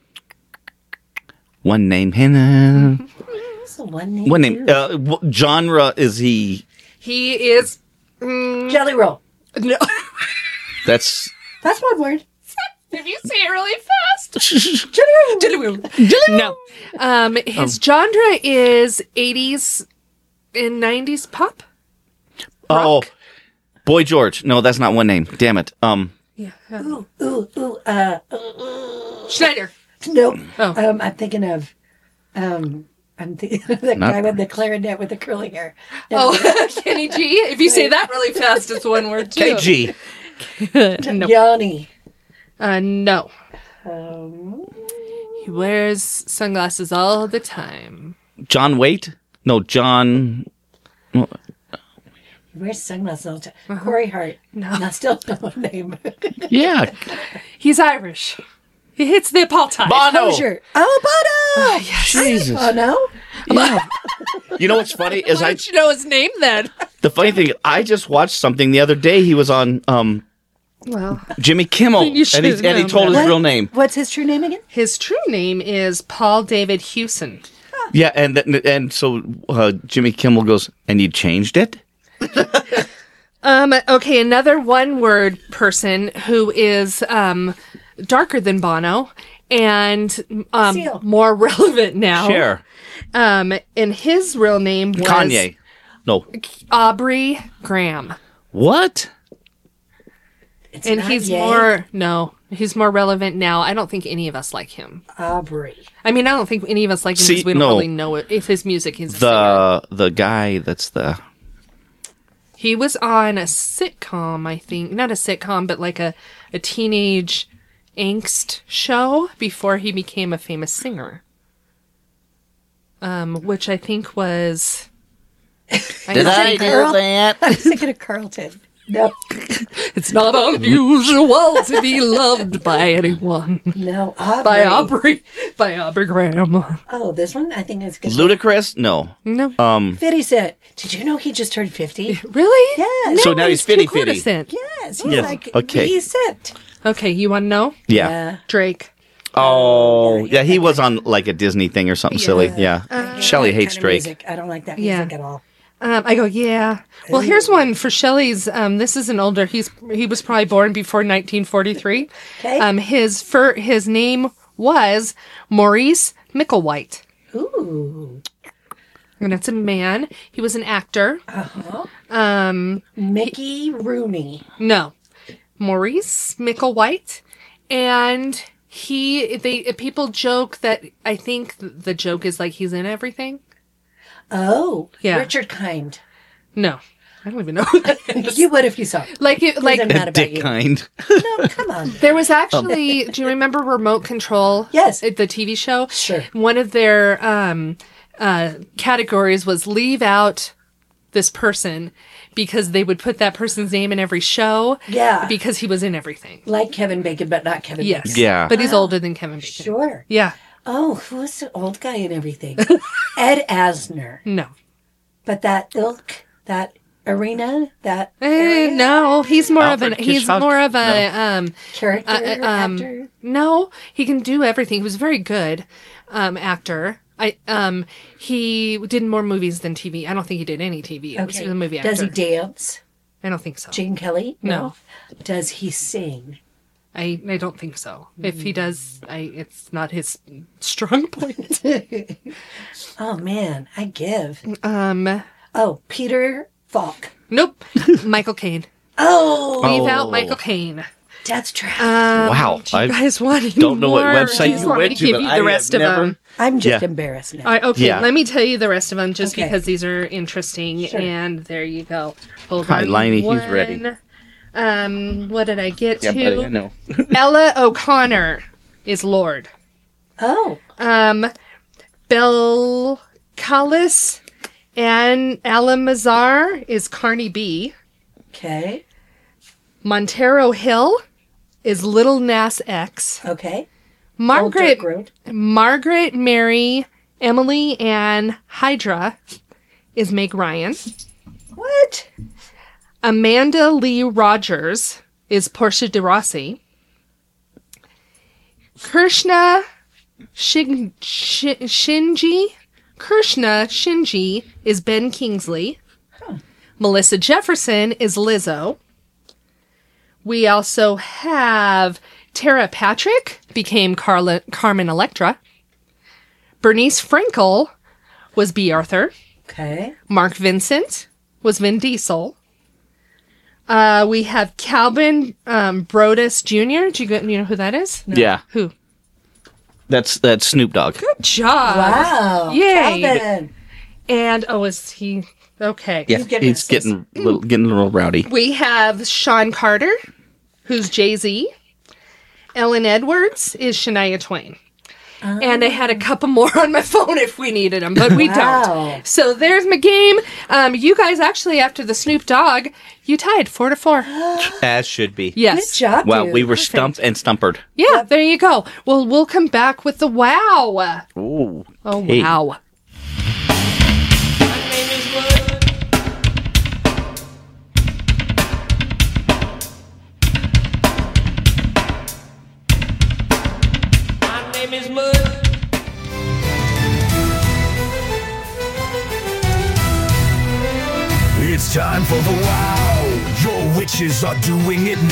One name. Hannah. That's a one name. One name. too. What genre is he? He is Jelly Roll. no. That's That's one word. If you say it really fast. Jelly Roll. No. His genre is 80s and 90s pop. oh, Boy George. No, that's not one name. Damn it. Yeah. Ooh. Schneider. Nope. Oh. I'm thinking of I'm thinking of the guy with the clarinet with the curly hair. Oh, Kenny G. If you say that really fast, it's one word too. KG. No. Yanni. No. Um, He wears sunglasses all the time. John Waite. No, John. he wears sunglasses all the time. Corey Hart. No. I still don't know his name. Yeah. He's Irish. He hits the apartheid. Bono. Hosier. Oh, Bono. Jesus. Oh, no? You know what's funny is Why did you know his name then? the funny thing. I just watched something the other day. He was on Well, Jimmy Kimmel, You should and he have known told his that. real name. What's his true name again? his true name is Paul David Hewson. Yeah, and so Jimmy Kimmel goes, and you changed it. Okay, another one-word person who is darker than Bono and Seal. more relevant now. Cher. And his real name was Kanye. No. Aubrey Graham. What? It's And not he's Ye. he's more relevant now. I don't think any of us like him. Aubrey. I mean, I don't think any of us like him See, because we don't no. really know it. If his music, he's a singer. The guy that's the He was on a sitcom, I think. Not a sitcom, but like a teenage angst show before he became a famous singer. Which I think was... Did I do that? I was thinking of Carlton. No. It's not unusual to be loved by anyone. No. Aubrey. By Aubrey Graham. Oh, this one? I think it's good. Ludacris? No. No. 50 Cent. Did you know he just turned 50? Really? Yes. So now he's too 50-50. innocent. Yes. He's Yeah, like, okay. he's set. Okay, you want to know? Yeah. Drake. Oh, yeah. He was on like a Disney thing or something silly. Yeah. Shelley hates Kind of Drake. music. I don't like that Yeah. music at all. I go, yeah. Well, here's one for Shelley's. This is an older. He was probably born before 1943. Okay. His name was Maurice Micklewhite, Ooh. and it's a man. He was an actor. Mickey Rooney. No, Maurice Micklewhite, and people joke that I think the joke is like he's in everything. Oh. Yeah. Richard Kind. No, I don't even know who that is. You would if you saw it. Like I'm not about Dick you. Kind. No, come on. There was actually, do you remember Remote Control? Yes. The TV show? Sure. One of their categories was leave out this person because they would put that person's name in every show. Yeah. Because he was in everything. Like Kevin Bacon, but not Kevin Yes. Bacon. Yeah. But he's older than Kevin Bacon. Sure. Yeah. Oh, who's the old guy and everything? Ed Asner. No. But that ilk, that arena, that area, No, he's more Alfred of an. He's Hitchcock? more of a. character, actor. No, he can do everything. He was a very good actor. He did more movies than TV. I don't think he did any TV. He was a movie actor. Does he dance? I don't think so. Gene Kelly? No. Does he sing? I don't think so. If he does, it's not his strong point. Oh man, I give. Um, Oh, Peter Falk. nope. Michael Caine. Oh, Leave out Michael Caine. Death Trap. Wow. Do you I guys want any don't know what more? website Do you you want me went to to, give but you I the have rest of never- them? I'm just yeah. embarrassed now. Okay, Yeah. let me tell you the rest of them just Okay. because these are interesting. Sure. And there you go. Hold Hi, on. Liney, he's ready. What did I get Yeah, to? buddy, I know. Ella O'Connor is Lord. Oh, Bel Callis and Alamazar is Carney B. okay. Montero Hill is Little Nas X. Okay. Margaret Old Dirt Road. Margaret Mary Emily Ann Hydra is Meg Ryan. What? Amanda Lee Rogers is Portia de Rossi. Krishna Shinji is Ben Kingsley. Melissa Jefferson is Lizzo. We also have Tara Patrick became Carmen Electra. Bernice Frankel was B. Arthur. Okay. Mark Vincent was Vin Diesel. We have Calvin Brodus Jr. Do you know who that is? Yeah, Who? that's Snoop Dogg. Good job. Wow. Yay. Calvin. And is he okay? Yeah, He's getting he's getting a little rowdy. We have Sean Carter, who's Jay-Z. Ellen Edwards is Shania Twain. And I had a couple more on my phone if we needed them, but we Wow. don't. So there's my game. You guys actually, after the Snoop Dogg, you tied 4-4. As should be. Yes. Good job, Well, dude. we were stumped and stumpered. Yeah, there you go. Well, we'll come back with the wow. Ooh. Oh, Hey. wow. It's time for the wow. Your witches are doing it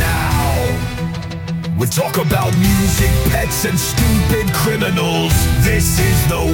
now. We talk about music, pets, and stupid criminals. This is the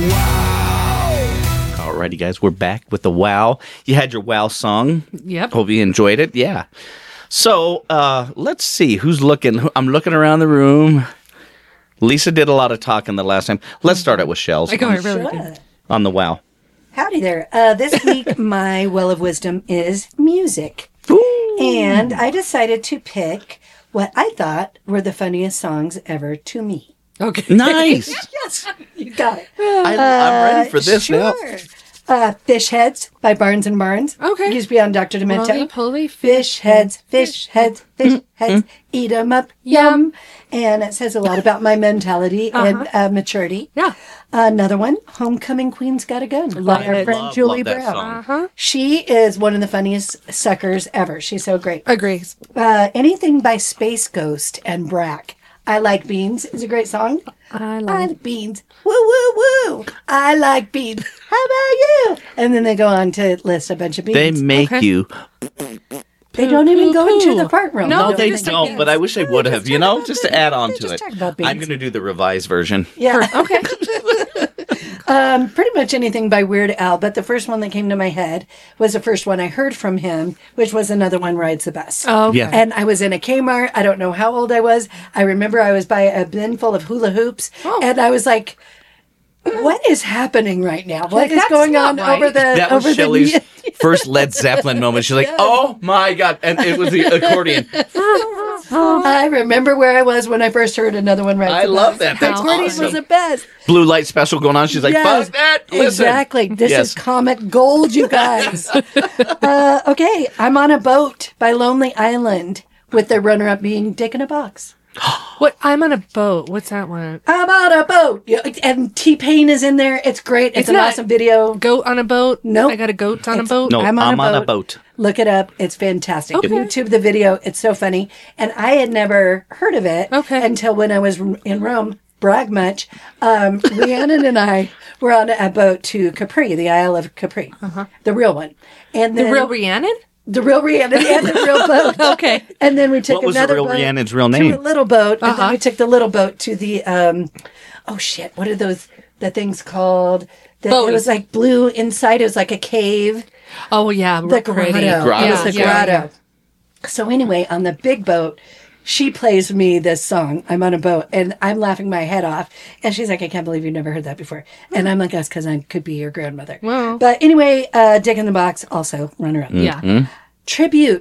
wow. Alrighty, guys, we're back with the wow. You had your wow song. Yep. Hope you enjoyed it. Yeah. So let's see who's looking. I'm looking around the room. Lisa did a lot of talking the last time. Let's start it with Shells I really Sure. did. on the wow. Howdy there. This week, my well of wisdom is music. And I decided to pick what I thought were the funniest songs ever to me. Okay. Nice. Yes, you got it. I'm ready for this now. Fish Heads by Barnes and Barnes. Okay. Used to be on Dr. Demento. Roly-poly Fish heads, fish heads, fish heads, eat 'em up, yum. And it says a lot about my mentality and maturity. Yeah. Another one, Homecoming Queen's Got a Gun by our it. friend Julie that Brown. song. She is one of the funniest suckers ever. She's so great. Agrees. Anything by Space Ghost and Brack. I Like Beans is a great song. I I like like beans. Woo, woo, woo. I like beans. How about you? And then they go on to list a bunch of beans. They make Okay. you. They don't even go poo. into the fart room. No, No, they just don't. like But I wish they would have. You know, just to add on They to just it. talk about beans. I'm going to do the revised version. Yeah. Okay. Pretty much anything by Weird Al, but the first one that came to my head was the first one I heard from him, which was Another One Rides the Bus. Oh, okay. Yeah. And I was in a Kmart. I don't know how old I was. I remember I was by a bin full of hula hoops, and I was like, "What is happening right now? What is that's going on not right." over the That was over Shelley's the?" first Led Zeppelin moment. She's like, "Oh my god!" And it was the accordion. I remember where I was when I first heard Another One Rides I the love Bus. that. That's Accordion awesome. was the best. Blue light special going on. She's like, Yes, "Fuck that!" Listen. Exactly. This Yes. is comic gold, you guys. Okay, I'm on a boat by Lonely Island, with the runner-up being Dick in a Box. What? I'm on a boat. What's that one? I'm on a boat, yeah, and T-Pain is in there. It's great. It's an not- awesome video. Goat on a boat? Nope. I got a goat on a It's- boat? No, I'm on a boat. Look it up. It's fantastic. Okay. YouTube the video. It's so funny. And I had never heard of it until when I was in Rome. Brag much. Rhiannon and I were on a boat to Capri, the Isle of Capri, the real one. And The then, real Rhiannon? the real Rhiannon and the real boat. Okay. And then we took What was the another real boat Rhiannon's real to name? a little boat, and then we took the little boat to the oh shit, what are those the things called? It was like blue inside. It was like a cave. Oh, yeah. The grotto. Grotto. It was the grotto. So anyway, on the big boat, she plays me this song. I'm on a boat, and I'm laughing my head off. And she's like, "I can't believe you've never heard that before." And I'm like, "That's because I could be your grandmother." Wow. But anyway, Dick in the Box also runner up. Yeah. Tribute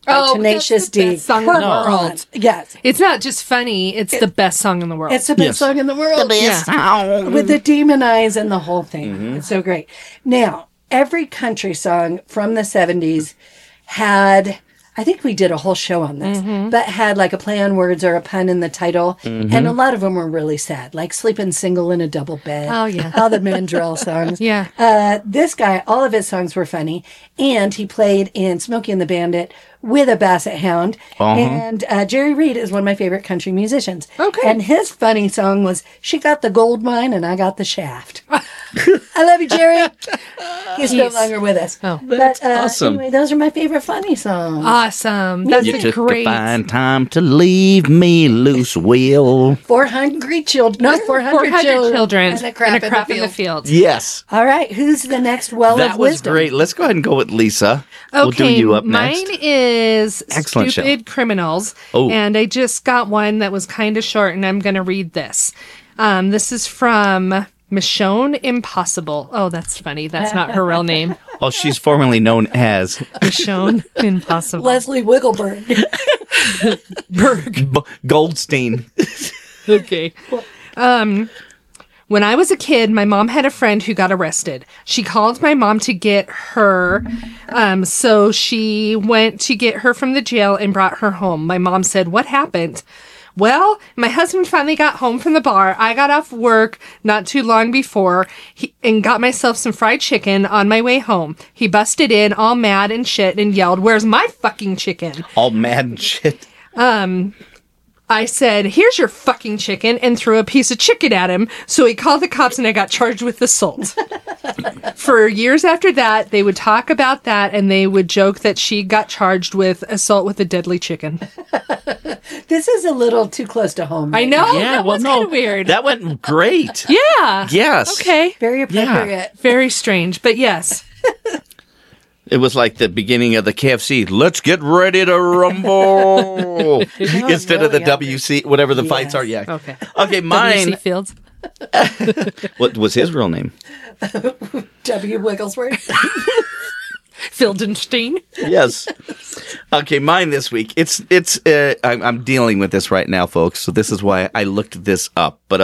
by Tenacious that's the D. best song in the Come world. on. Yes. It's not just funny; it's the best song in the world. It's the best song in the world. With the demon eyes and the whole thing. It's so great. Now, every country song from the 70s had, I think we did a whole show on this, but had like a play on words or a pun in the title. And a lot of them were really sad, like Sleeping Single in a Double Bed. Oh, yeah. All the Mandrell songs. Yeah. This guy, all of his songs were funny. And he played in Smokey and the Bandit with a basset hound. And Jerry Reed is one of my favorite country musicians. Okay. And his funny song was, She Got the Gold Mine and I Got the Shaft. I love you, Jerry. He's no longer with us. Oh. But awesome. anyway, those are my favorite funny songs. Awesome. That's You took great. a fine time to leave me loose, Will. 400 children. No, 400, 400 children And a crap, in the field. Yes. All right, who's the next well That of was wisdom? great. Let's go ahead and go with Lisa. We'll do you up next. Mine is Excellent show. Stupid Criminals. Oh. And I just got one that was kind of short, and I'm going to read this. This is from Michonne Impossible. Oh, that's funny. That's not her real name. Oh, she's formerly known as Michonne Impossible. Leslie Wiggleberg. Goldstein. Okay. When I was a kid, my mom had a friend who got arrested. She called my mom to get her. So she went to get her from the jail and brought her home. My mom said, "What happened?" Well, my husband finally got home from the bar. I got off work not too long before and got myself some fried chicken on my way home. He busted in all mad and shit and yelled, "Where's my fucking chicken?" All mad and shit. I said, "Here's your fucking chicken," and threw a piece of chicken at him. So he called the cops and I got charged with assault. For years after that, they would talk about that and they would joke that she got charged with assault with a deadly chicken. This is a little too close to home. I know. Yeah, that well, was no, kind of weird. That went great. Yeah. Yes. Okay. Very appropriate. Very strange, but yes. It was like the beginning of the KFC. Let's get ready to rumble. Instead of the really WC, whatever the fights are. Yeah. Okay. Okay, mine. WC Fields. What was his real name? W. Wigglesworth. Fildenstein. Yes. Okay, mine this week. I'm dealing with this right now, folks. So this is why I looked this up. But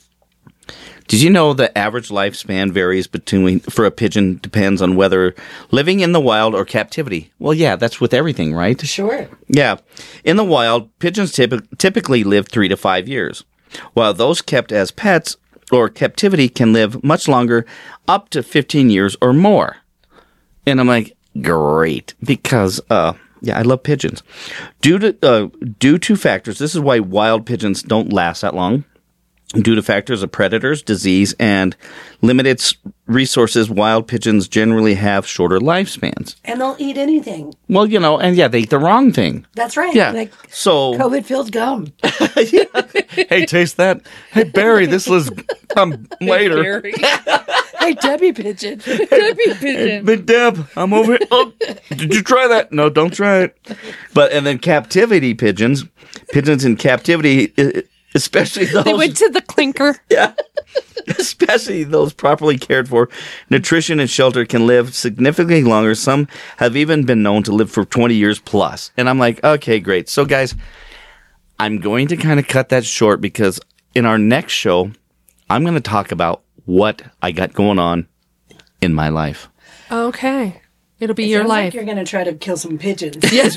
did you know the average lifespan varies for a pigeon depends on whether living in the wild or captivity? Well, yeah, that's with everything, right? Sure. Yeah. In the wild, pigeons typically live 3 to 5 years, while those kept as pets or captivity can live much longer, up to 15 years or more. And I'm like, great, because I love pigeons. Due to factors, this is why wild pigeons don't last that long. Due to factors of predators, disease, and limited resources, wild pigeons generally have shorter lifespans. And they'll eat anything. Well, they eat the wrong thing. That's right. Yeah. Like So, COVID-filled gum. hey, taste that. Hey, Barry, this was later. Hey, Debbie Pigeon. Debbie Pigeon. Big Deb, I'm over here. Oh, did you try that? No, don't try it. And then captivity pigeons in captivity, especially those. They went to the clinker. Yeah. Especially those properly cared for, nutrition and shelter can live significantly longer. Some have even been known to live for 20 years plus. And I'm like, okay, great. So, guys, I'm going to kind of cut that short because in our next show, I'm going to talk about what I got going on in my life. Okay. It'll be your Sounds life. like you're going to try to kill some pigeons. Yes.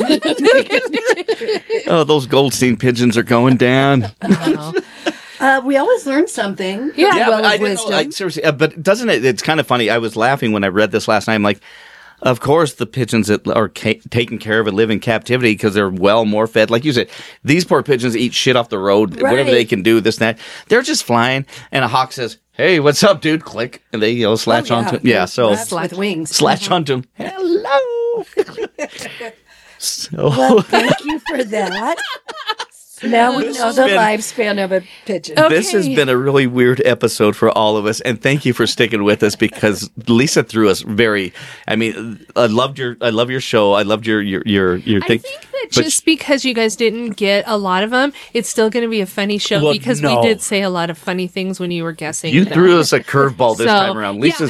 Oh, those Goldstein pigeons are going down. We always learn something. Yeah. Yeah, Well, but I of didn't know, wisdom. seriously, but doesn't it? It's kind of funny. I was laughing when I read this last night. I'm like, of course, the pigeons that are taken care of and live in captivity because they're more fed. Like you said, these poor pigeons eat shit off the road, Right. whatever they can do, this and that. They're just flying, and a hawk says, "Hey, what's up, dude?" Click, and they slatch onto him. Yeah, so Rats with wings. slatch onto him. Hello. So. Well, thank you for that. Now we know the lifespan of a pigeon. This has been a really weird episode for all of us, and thank you for sticking with us because Lisa threw us very. I mean, I love your show. I loved your thing. I think that just because you guys didn't get a lot of them, it's still going to be a funny show because we did say a lot of funny things when you were guessing. You them. threw us a curveball this time around. Yeah, Lisa's I wanted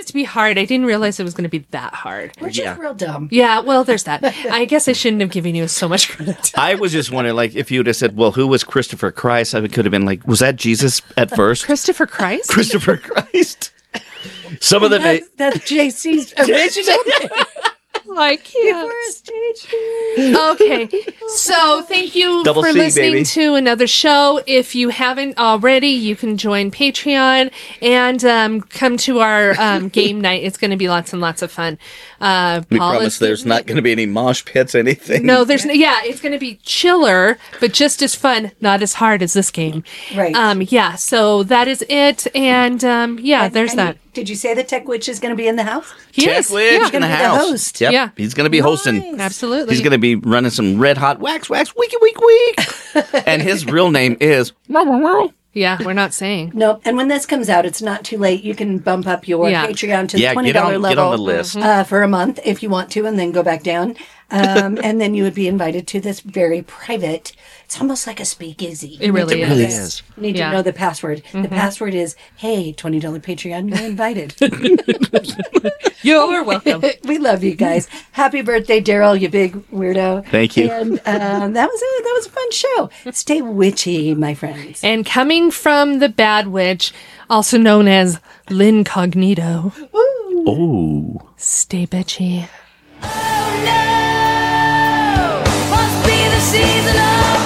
it to be hard. I didn't realize it was going to be that hard. We're just real dumb. Yeah, well, there's that. I guess I shouldn't have given you so much credit. I was just wondering, like, if you would have said, well, who was Christopher Christ? I could have been like, was that Jesus at first? Christopher Christ? Christopher Christ. Some of the That's JC's original name. I can't. For a stage name. Okay, so thank you Double for C, listening baby. to another show. If you haven't already, you can join Patreon and come to our game night. It's going to be lots and lots of fun. we Paul promise is there's giving- not going to be any mosh pits, anything. No, there's it's going to be chiller, but just as fun, not as hard as this game. Right. Yeah. So that is it, and there's And that. Did you say the Tech Witch is going to be in the house? He Tech is. Witch Yeah. in the Gonna be the house. host. Yep. Yeah. He's going to be hosting. Absolutely. He's going to be running some red hot wax, week, week. And his real name is. Yeah, we're not saying. No. And when this comes out, it's not too late. You can bump up your Yeah. Patreon to the Yeah, $20 get on level the list. for a month if you want to, and then go back down. And then you would be invited to this very private. It's almost like a speakeasy. It really You need to know is. this. You need Yeah. to know the password. The password is, hey, $20 Patreon, you're invited. You're welcome. We love you guys. Happy birthday, Daryl, you big weirdo. Thank you. And that was a fun show. Stay witchy, my friends. And coming from the Bad Witch, also known as L'Incognito, Oh. stay bitchy. Oh no, must be the season of